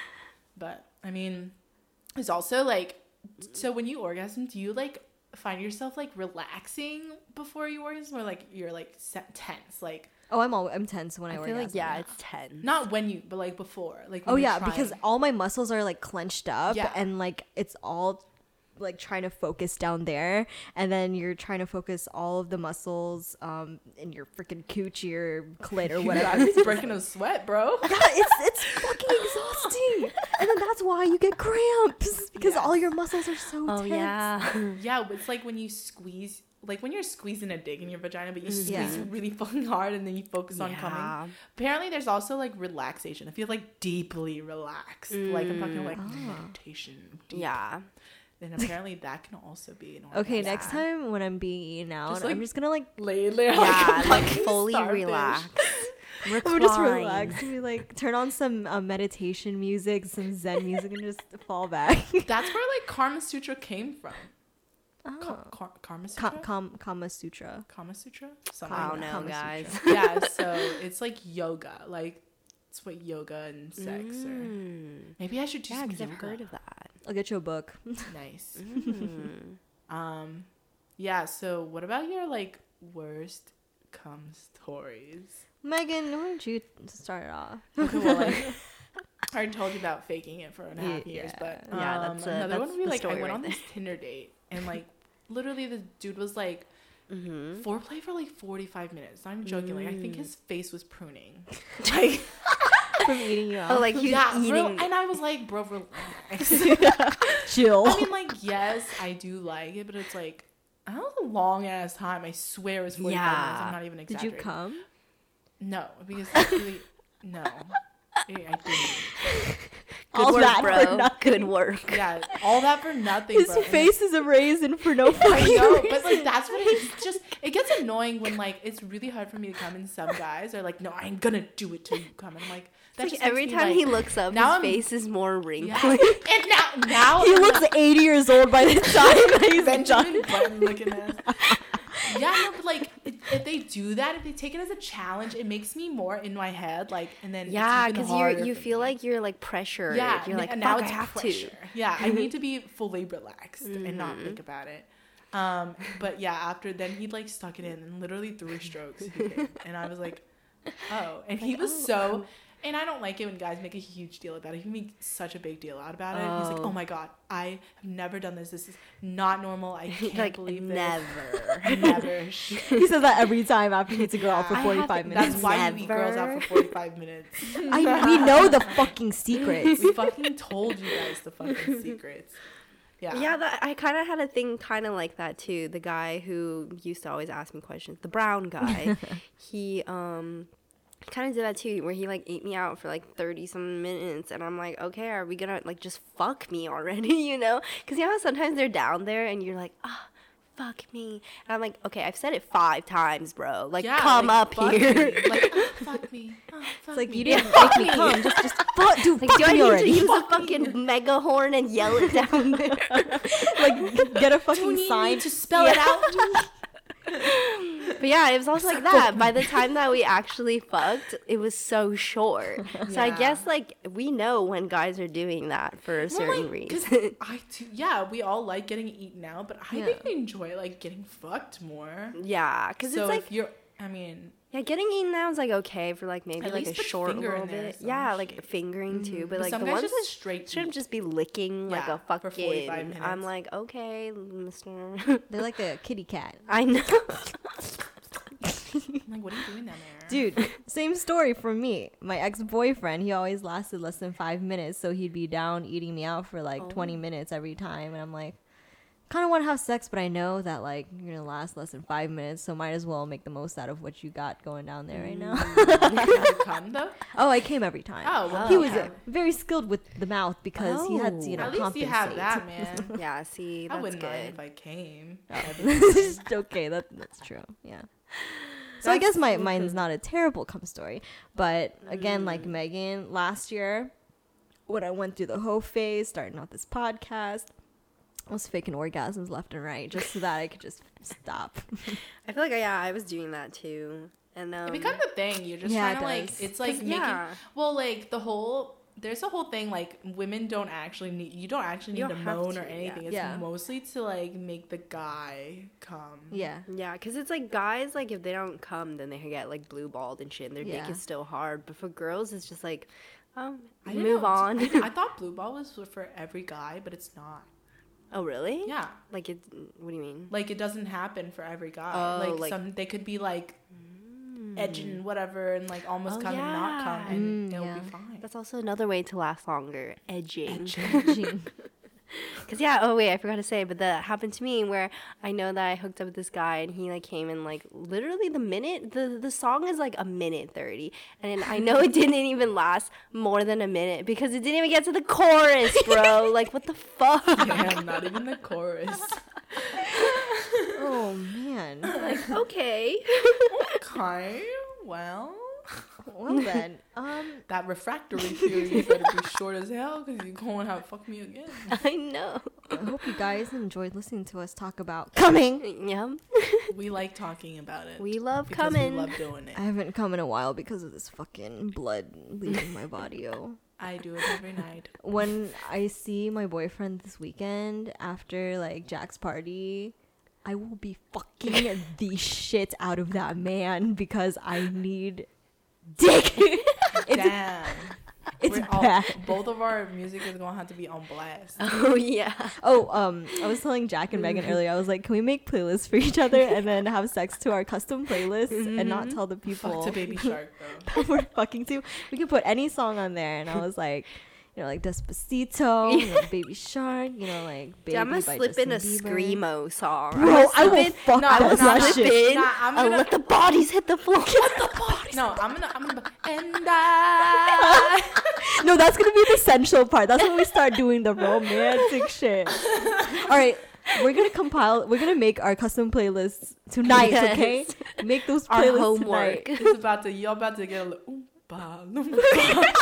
But I mean, it's also like, so when you orgasm, do you like find yourself like relaxing before you orgasm, or like you're like tense, like? Oh, I'm tense when I I orgasm. feel like, yeah, it's 10. Not when you, but like before, like. When Oh you're yeah, because trying. all my muscles are like clenched up, Yeah. and like it's all like trying to focus down there, and then you're trying to focus all of the muscles in your freaking coochie or clit or whatever. It's breaking a sweat, bro. Yeah, it's fucking exhausting, and then that's why you get cramps because all your muscles are so Oh, tense. yeah. Yeah, it's like when you squeeze, like when you're squeezing a dick in your vagina, but you squeeze Yeah. really fucking hard and then you focus on coming. Apparently, there's also like relaxation. I feel like deeply relaxed. Like I'm talking like meditation. Deep. Yeah. And apparently that can also be an Okay, orgasm. next time when I'm being eaten out, Just, like, I'm just gonna like lay there Yeah, a like fucking fully starfish. relax. I'm just relax and be like turn on some meditation music, some Zen music, and just fall back. That's where like Karma Sutra came from. Oh. Karma Sutra? Kama Sutra. Kama Sutra? I Something don't like that. know, Kama guys. Yeah, so it's like yoga. Like it's what yoga and sex are. Maybe I should do Yeah, some because yoga. I've heard of that. I'll get you a book. Nice. Yeah, so what about your like worst cum stories? Megan, why don't you start it off? Okay, well, like I already told you about faking it for 1.5 years, Yeah. but Yeah, that's another one would be the like I story went right on there. this Tinder date and like literally the dude was like foreplay for like 45 minutes. Not even joking. Like I think his face was pruning. Like From eating you out. Oh, like he was eating. and I was like, bro, relax. chill. I mean, like, yes, I do like it, but it's like, that was a long ass time. I swear it was 45 minutes. Yeah. I'm not even Did exaggerating. you come? No, because actually, no. I didn't. Good All work, that for bro. nothing. Good work. Yeah, all that for nothing, His bro. And face is erased and for no I fucking know, reason. but like that's what it's just. It gets annoying when like it's really hard for me to come, and some guys are like, "No, I ain't gonna do it till you come." And I'm like, that Like just every makes me, time like, he looks up, now his I'm- face is more wrinkly. yeah. And now He I'm looks like, 80 years old by the time that he's Benjamin done. Button looking ass. Yeah, no, but like if they do that, if they take it as a challenge, it makes me more in my head, like, and then Yeah, because because you feel like you're like pressured. yeah, You're like, and fuck, now I it's have pressure. to. Yeah, I need to be fully relaxed and not think about it. But yeah, after then he like stuck it in and literally 3 strokes he came. And I was like, oh, and he was so. And I don't like it when guys make a huge deal about it. He makes such a big deal out about it. He's like, oh my God, I have never done this. This is not normal. I can't Like, believe this. never. Never. He says that every time after he eats a girl out for I 45 minutes. That's why you eat girls out Never. for 45 minutes. We know the fucking secrets. We fucking told you guys the fucking secrets. Yeah. Yeah, I kind of had a thing kind of like that too. The guy who used to always ask me questions, the brown guy, he kind of did that too, where he like ate me out for like 30 some minutes, and I'm like, okay, are we gonna like just fuck me already, you know? Because you know how sometimes they're down there and you're like, ah, fuck me, and I'm like, okay, I've said it 5 times, bro, like Yeah, come like, up fuck here. me. Like, oh, fuck me. Oh, fuck It's like, me. you didn't make me come. Just fuck, dude, Like, fuck do I me need already. to use a fucking mega horn and yell it down there? Like, get a fucking Do you need sign me to spell it out? But yeah, it was also like that. By the time that we actually fucked, it was so short. So I Yeah. guess like we know when guys are doing that for a certain like, 'cause reason. yeah, we all like getting eaten out, but I Yeah. think we enjoy like getting fucked more. Yeah, because So it's like if you're I mean, yeah, getting eaten out is like okay for like maybe at like a least put short finger little in there or bit. some Yeah, like shit. fingering too. But like some the guys ones just that straight should eat. just be licking like Yeah, a for fucking. 45 minutes. I'm like, okay, mister. They're like a kitty cat. I know. I'm like, what are you doing down there? Dude, same story for me. My ex-boyfriend, he always lasted less than 5 minutes, so he'd be down eating me out for like 20 minutes every time, and I'm like, kind of want to have sex, but I know that like you're gonna last less than 5 minutes, so might as well make the most out of what you got going down there right now. Did you come though? Oh, I came every time. Oh, well, He was yeah. very skilled with the mouth because he had to, you know, At least compensate. you have that, man. Yeah, see, that's I wouldn't mind good. if I came. Okay, that's true. Yeah. So I guess mine's not a terrible cum story, but again, like Megan, last year when I went through the hoe phase, starting out this podcast, I was faking orgasms left and right just so that I could just stop. I feel like I was doing that too, and It becomes a thing. You're just Yeah, trying to it like. does. It's like 'Cause, making. yeah. Well, like there's a whole thing like women don't actually need. You don't actually You need to don't have moan to, or anything. yeah. It's Yeah. mostly to like make the guy come. Yeah. Yeah, because it's like guys, like if they don't come, then they get like blue balled and shit, and their Yeah. dick is still hard. But for girls, it's just like, I didn't move know. on. I thought blue ball was for every guy, but it's not. Oh, really? Yeah. Like it? What do you mean? Like it doesn't happen for every guy. Oh, like like- they could be like edging whatever and like almost Oh, come and not come yeah. and it'll yeah. be fine. That's also another way to last longer. Edging. Gene. Because yeah, oh wait, I forgot to say, but that happened to me where I know that I hooked up with this guy and he like came in like literally the song is like 1:30, and I know it didn't even last more than a minute because it didn't even get to the chorus, bro. Like what the fuck? Damn, not even the chorus. Oh man. Like okay. Okay, well, Well then, that refractory period better be short as hell because you're going to fuck me again. I know. I hope you guys enjoyed listening to us talk about coming. Yeah. We like talking about it. We love because coming. We love doing it. I haven't come in a while because of this fucking blood leaving my body. Oh. I do it every night. When I see my boyfriend this weekend after like Jack's party, I will be fucking the shit out of that man because I need dick. Damn. It's We're all, bad. both of our music is gonna have to be on blast. Oh yeah. Oh, I was telling Jack and Megan earlier, I was like, can we make playlists for each other and then have sex to our custom playlists and not tell the people Fuck to Baby Shark, bro. that we're fucking to? We can put any song on there. And I was like, you know, like Despacito, you know, Baby Shark, you know, like Baby I'm gonna by slip in a Justin Bieber. screamo song. Bro, I will slip fuck No, that I'm with not that slip shit. in. Nah, I'm I'll gonna- let the bodies hit the floor. No, I'm gonna and I. No, that's gonna be the essential part. That's when we start doing the romantic shit. All right, we're gonna make our custom playlists tonight. Yes. Okay, make those Our playlists homework. tonight. Y'all about to get a little oompa loompa.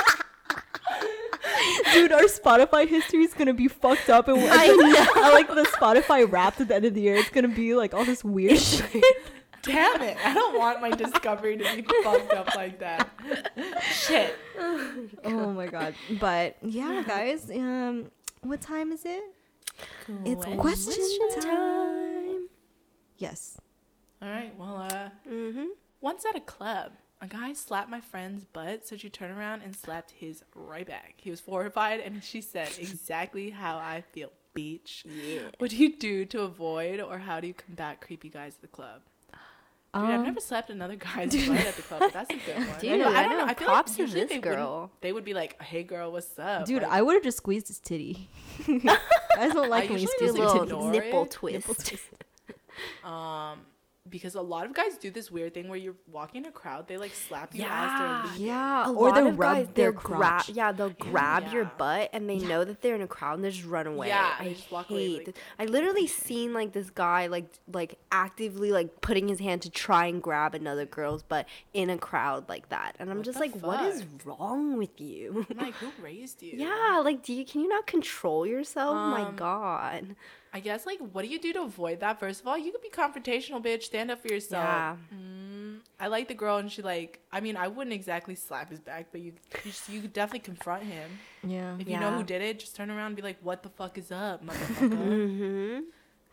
Dude, our Spotify history is gonna be fucked up, and I know. I like the Spotify Wrapped at the end of the year. It's gonna be like all this weird shit. Damn it! I don't want my discovery to be fucked up like that. Shit. Oh my god! But yeah, guys, what time is it? It's question time. Yes. All right. Well, Mm-hmm. once at a club, a guy slapped my friend's butt, so she turned around and slapped his right back. He was horrified, and she said exactly how I feel, bitch. Yeah. What do you do to avoid, or how do you combat creepy guys at the club? Dude, I've never slapped another guy's butt at the club, but that's a good one. Dude, I don't know. I I feel props like to usually this they wouldn't- girl. They would be like, "Hey, girl, what's up?" Dude, Like, I would have just squeezed his titty. I don't like I when you usually squeeze just your little titty. ignore nipple it. twist. because a lot of guys do this weird thing where you're walking in a crowd, they like slap you as Yeah. they're leaving. Yeah, A or lot they of rub guys, their they'll crotch. they'll grab your Yeah. butt and they know that they're in a crowd and they just run away. Yeah, I they just walk away, hate like- this. I literally seen like this guy like actively like putting his hand to try and grab another girl's butt in a crowd like that, and I'm What just the like, what is wrong with you? I'm like, who raised you? Yeah, like can you not control yourself? My Um, God. I guess like, what do you do to avoid that? First of all, you could be confrontational, bitch. Stand up for yourself. Yeah. I like the girl, and she like. I mean, I wouldn't exactly slap his back, but you could definitely confront him. Yeah. If you know Yeah. who did it, just turn around and be like, "What the fuck is up, motherfucker?" Mm-hmm.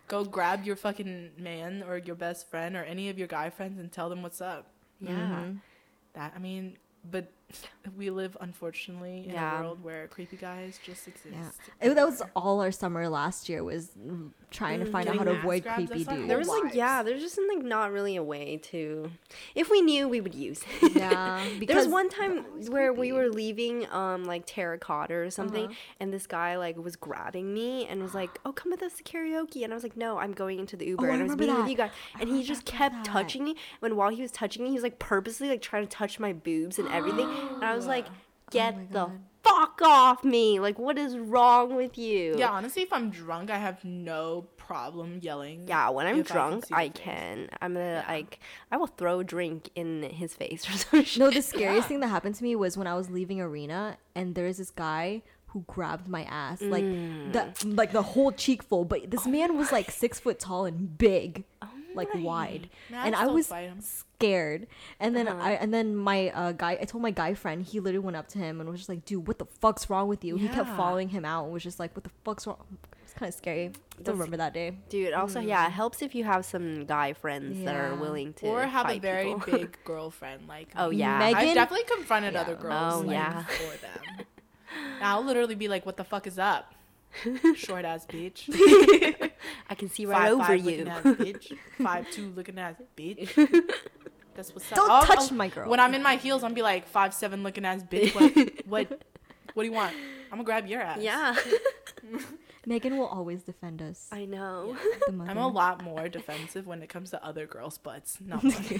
Go grab your fucking man or your best friend or any of your guy friends and tell them what's up. Yeah. But we live, unfortunately, in a world where creepy guys just exist. Yeah. That was all our summer last year, was trying to find out how to avoid creepy dudes. There was there's just not really a way to. If we knew, we would use it. Yeah. There was one time where we were leaving Terracotta or something, and this guy was grabbing me and was like, "Oh, come with us to karaoke," and I was like, "No, I'm going into the Uber," and I was being with you guys, and he just kept touching me. And while he was touching me, he was purposely trying to touch my boobs and everything, and I was like, "Get the fuck off me! What is wrong with you?" Yeah, honestly, if I'm drunk, I have no problem yelling. Yeah, when I'm drunk, I can. I'm gonna I will throw a drink in his face or some shit. No, the scariest thing that happened to me was when I was leaving Arena, and there's this guy who grabbed my ass, the whole cheek full. But this man was 6 foot tall and big, wide, and I was scared. And then I told my guy friend, he literally went up to him and was just like, "Dude, what the fuck's wrong with you?" Yeah. He kept following him out and was just like, "What the fuck's wrong?" It's kind of scary. Don't remember that day, dude. Also, it helps if you have some guy friends that are willing to, or have fight a very people. big girlfriend. Oh yeah, Megan? I've definitely confronted other girls. Oh yeah, for them. I'll literally be like, "What the fuck is up, short ass bitch? I can see right over you, looking ass bitch. 5'2" looking ass bitch." That's what's up. Don't touch my girl. When I'm in my heels, I'm be like 5'7" looking ass bitch. What do you want? I'm gonna grab your ass. Yeah. Megan will always defend us. I know. Yeah. I'm a lot more defensive when it comes to other girls' butts. Not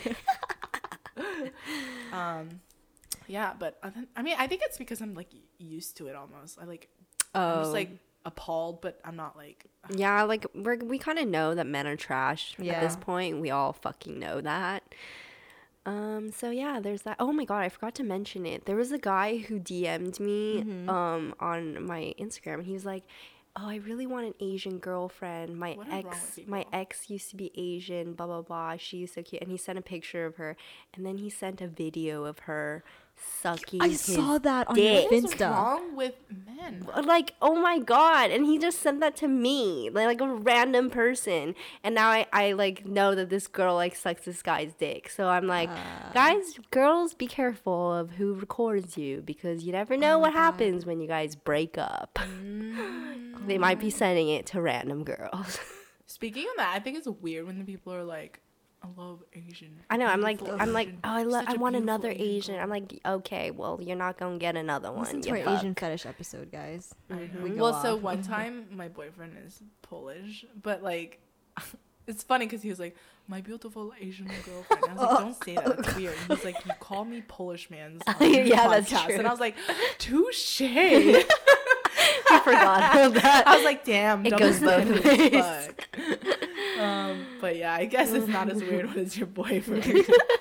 mine. Yeah, but I think it's because I'm used to it almost. I'm just appalled, but I'm not Yeah, we kind of know that men are trash at this point. We all fucking know that. So yeah, there's that. Oh my god, I forgot to mention it. There was a guy who DM'd me on my Instagram, and he was like, "Oh, I really want an Asian girlfriend. My ex used to be Asian, blah blah blah. She's so cute." And he sent a picture of her, and then he sent a video of her sucking his saw that on dick. your Insta. What's wrong with men? Oh my god, and he just sent that to me, like a random person, and now I know that this girl sucks this guy's dick. So I'm like, guys, girls, be careful of who records you, because you never know what happens when you guys break up. They might be sending it to random girls. Speaking of that, I think it's weird when the people are like, "I love Asian." I know. I'm like, I want another Asian. I'm like, okay, well, you're not gonna get another one. Listen to our Asian fetish episode, guys. So one time, my boyfriend is Polish, but it's funny because he was like, "My beautiful Asian girlfriend." And I was like, "Don't say that. That's weird." And he's like, "You call me Polish man's yeah, podcast." That's true. And I was like, "Touche." I forgot about that. I was like, "Damn, it goes both ways." But yeah, I guess it's not as weird when it's your boyfriend.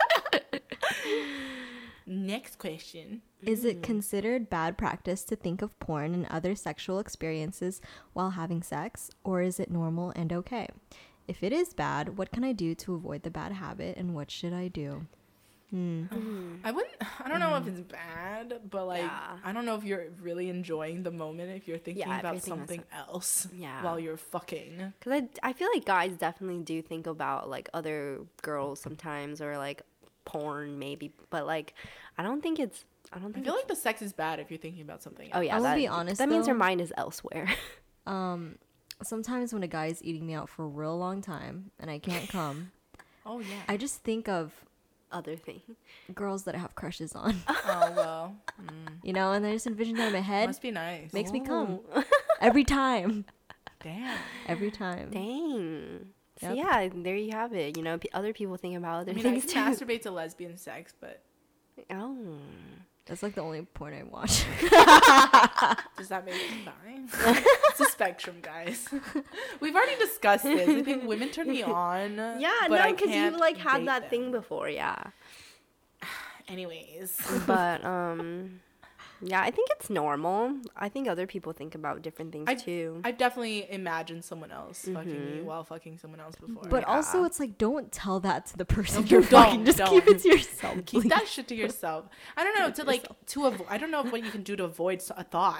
Next question. Is it considered bad practice to think of porn and other sexual experiences while having sex, or is it normal and okay? If it is bad, what can I do to avoid the bad habit, and what should I do? I don't know if it's bad, but I don't know if you're really enjoying the moment if you're thinking about something else while you're fucking. Because I feel like guys definitely do think about other girls sometimes, or porn maybe, but I feel like the sex is bad if you're thinking about something else. Oh yeah, I'm gonna be honest, that means your mind is elsewhere. Sometimes when a guy is eating me out for a real long time and I can't come, oh yeah, I just think of other thing, girls that I have crushes on. Oh well, and I just envision that in my head. Must be nice. Makes me come every time. Damn. Every time. Dang. Yep. So yeah, there you have it. Other people think about other things too. I masturbate to lesbian sex, but that's the only porn I watch. Does that make me bi? It's a spectrum, guys. We've already discussed this. I think women turn me on. Yeah, but no, because you've had that thing before, yeah. Anyways. But yeah, I think it's normal. I think other people think about different things too. I've definitely imagined someone else fucking me while fucking someone else before. But also, it's don't tell that to the person you're fucking. Just keep it to yourself. Keep that shit to yourself. I don't know I don't know what you can do to avoid a thought.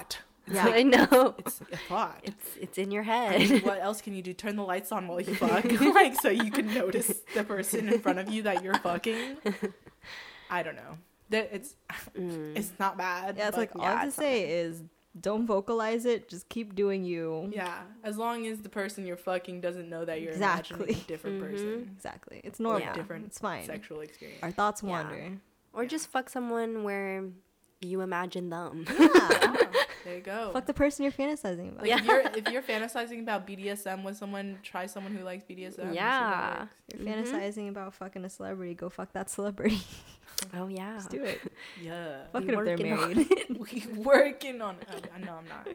Yeah, I know. It's a thought. It's in your head. I mean, what else can you do? Turn the lights on while you fuck, like so you can notice the person in front of you that you're fucking. I don't know. It's not bad. Yeah, it's like all I have to say is don't vocalize it. Just keep doing you. Yeah, as long as the person you're fucking doesn't know that you're imagining a different person. Exactly. It's normal. Yeah. Different. It's fine. Sexual experience. Our thoughts wander. Or just fuck someone where you imagine them. Yeah. There you go. Fuck the person you're fantasizing about. Like if you're fantasizing about BDSM with someone, try someone who likes BDSM. Yeah. If you're fantasizing about fucking a celebrity, go fuck that celebrity. Oh yeah. Just do it. Yeah. Fuck it if they're married. We working on it. I know I'm not.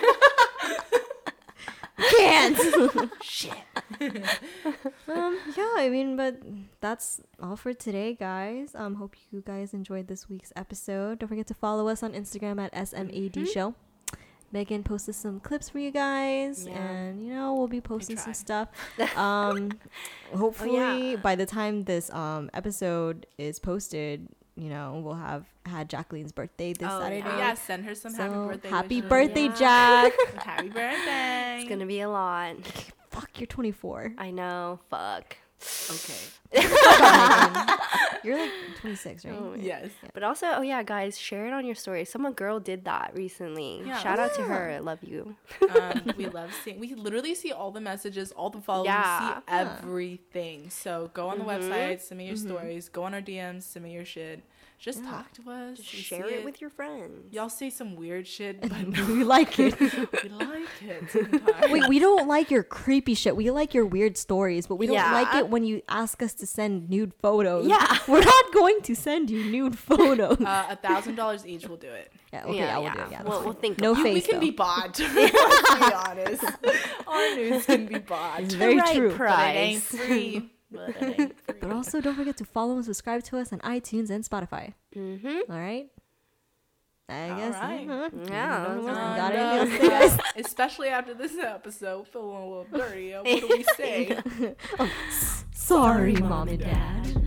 Can't. Shit. Yeah, I mean, but that's all for today, guys. Hope you guys enjoyed this week's episode. Don't forget to follow us on Instagram at SMAD Show. Megan posted some clips for you guys, and we'll be posting some stuff. Hopefully by the time this episode is posted, we'll have had Jacqueline's birthday this Saturday. Yeah, send her some happy birthday. Happy birthday, Jack! Happy birthday! It's gonna be a lot. Fuck, you're 24. I know. Fuck. Okay. You're like 26, right? Oh, yes. But also, guys, share it on your story. Some girl did that recently. Yeah. Shout out to her. I love you. We love seeing. We literally see all the messages, all the follows. We see everything. So go on the website, send me your stories. Go on our DMs, send me your shit. Just talk to us. Just share it with your friends. Y'all say some weird shit, but we like it. We like it sometimes. Wait, we don't like your creepy shit. We like your weird stories, but we don't like it when you ask us to send nude photos. Yeah. We're not going to send you nude photos. $1,000 each will do it. Yeah, okay, we'll do it. Yeah, we'll think no about face, we can though. be bought. Let's be honest. Our nudes can be bought. It's very true. Price. But it ain't free. But also, don't forget to follow and subscribe to us on iTunes and Spotify. All right? I guess. Right. Yeah. Got anything else to say, guys? Especially after this episode, feeling a little dirty. What do we say? Sorry, Mom and Dad.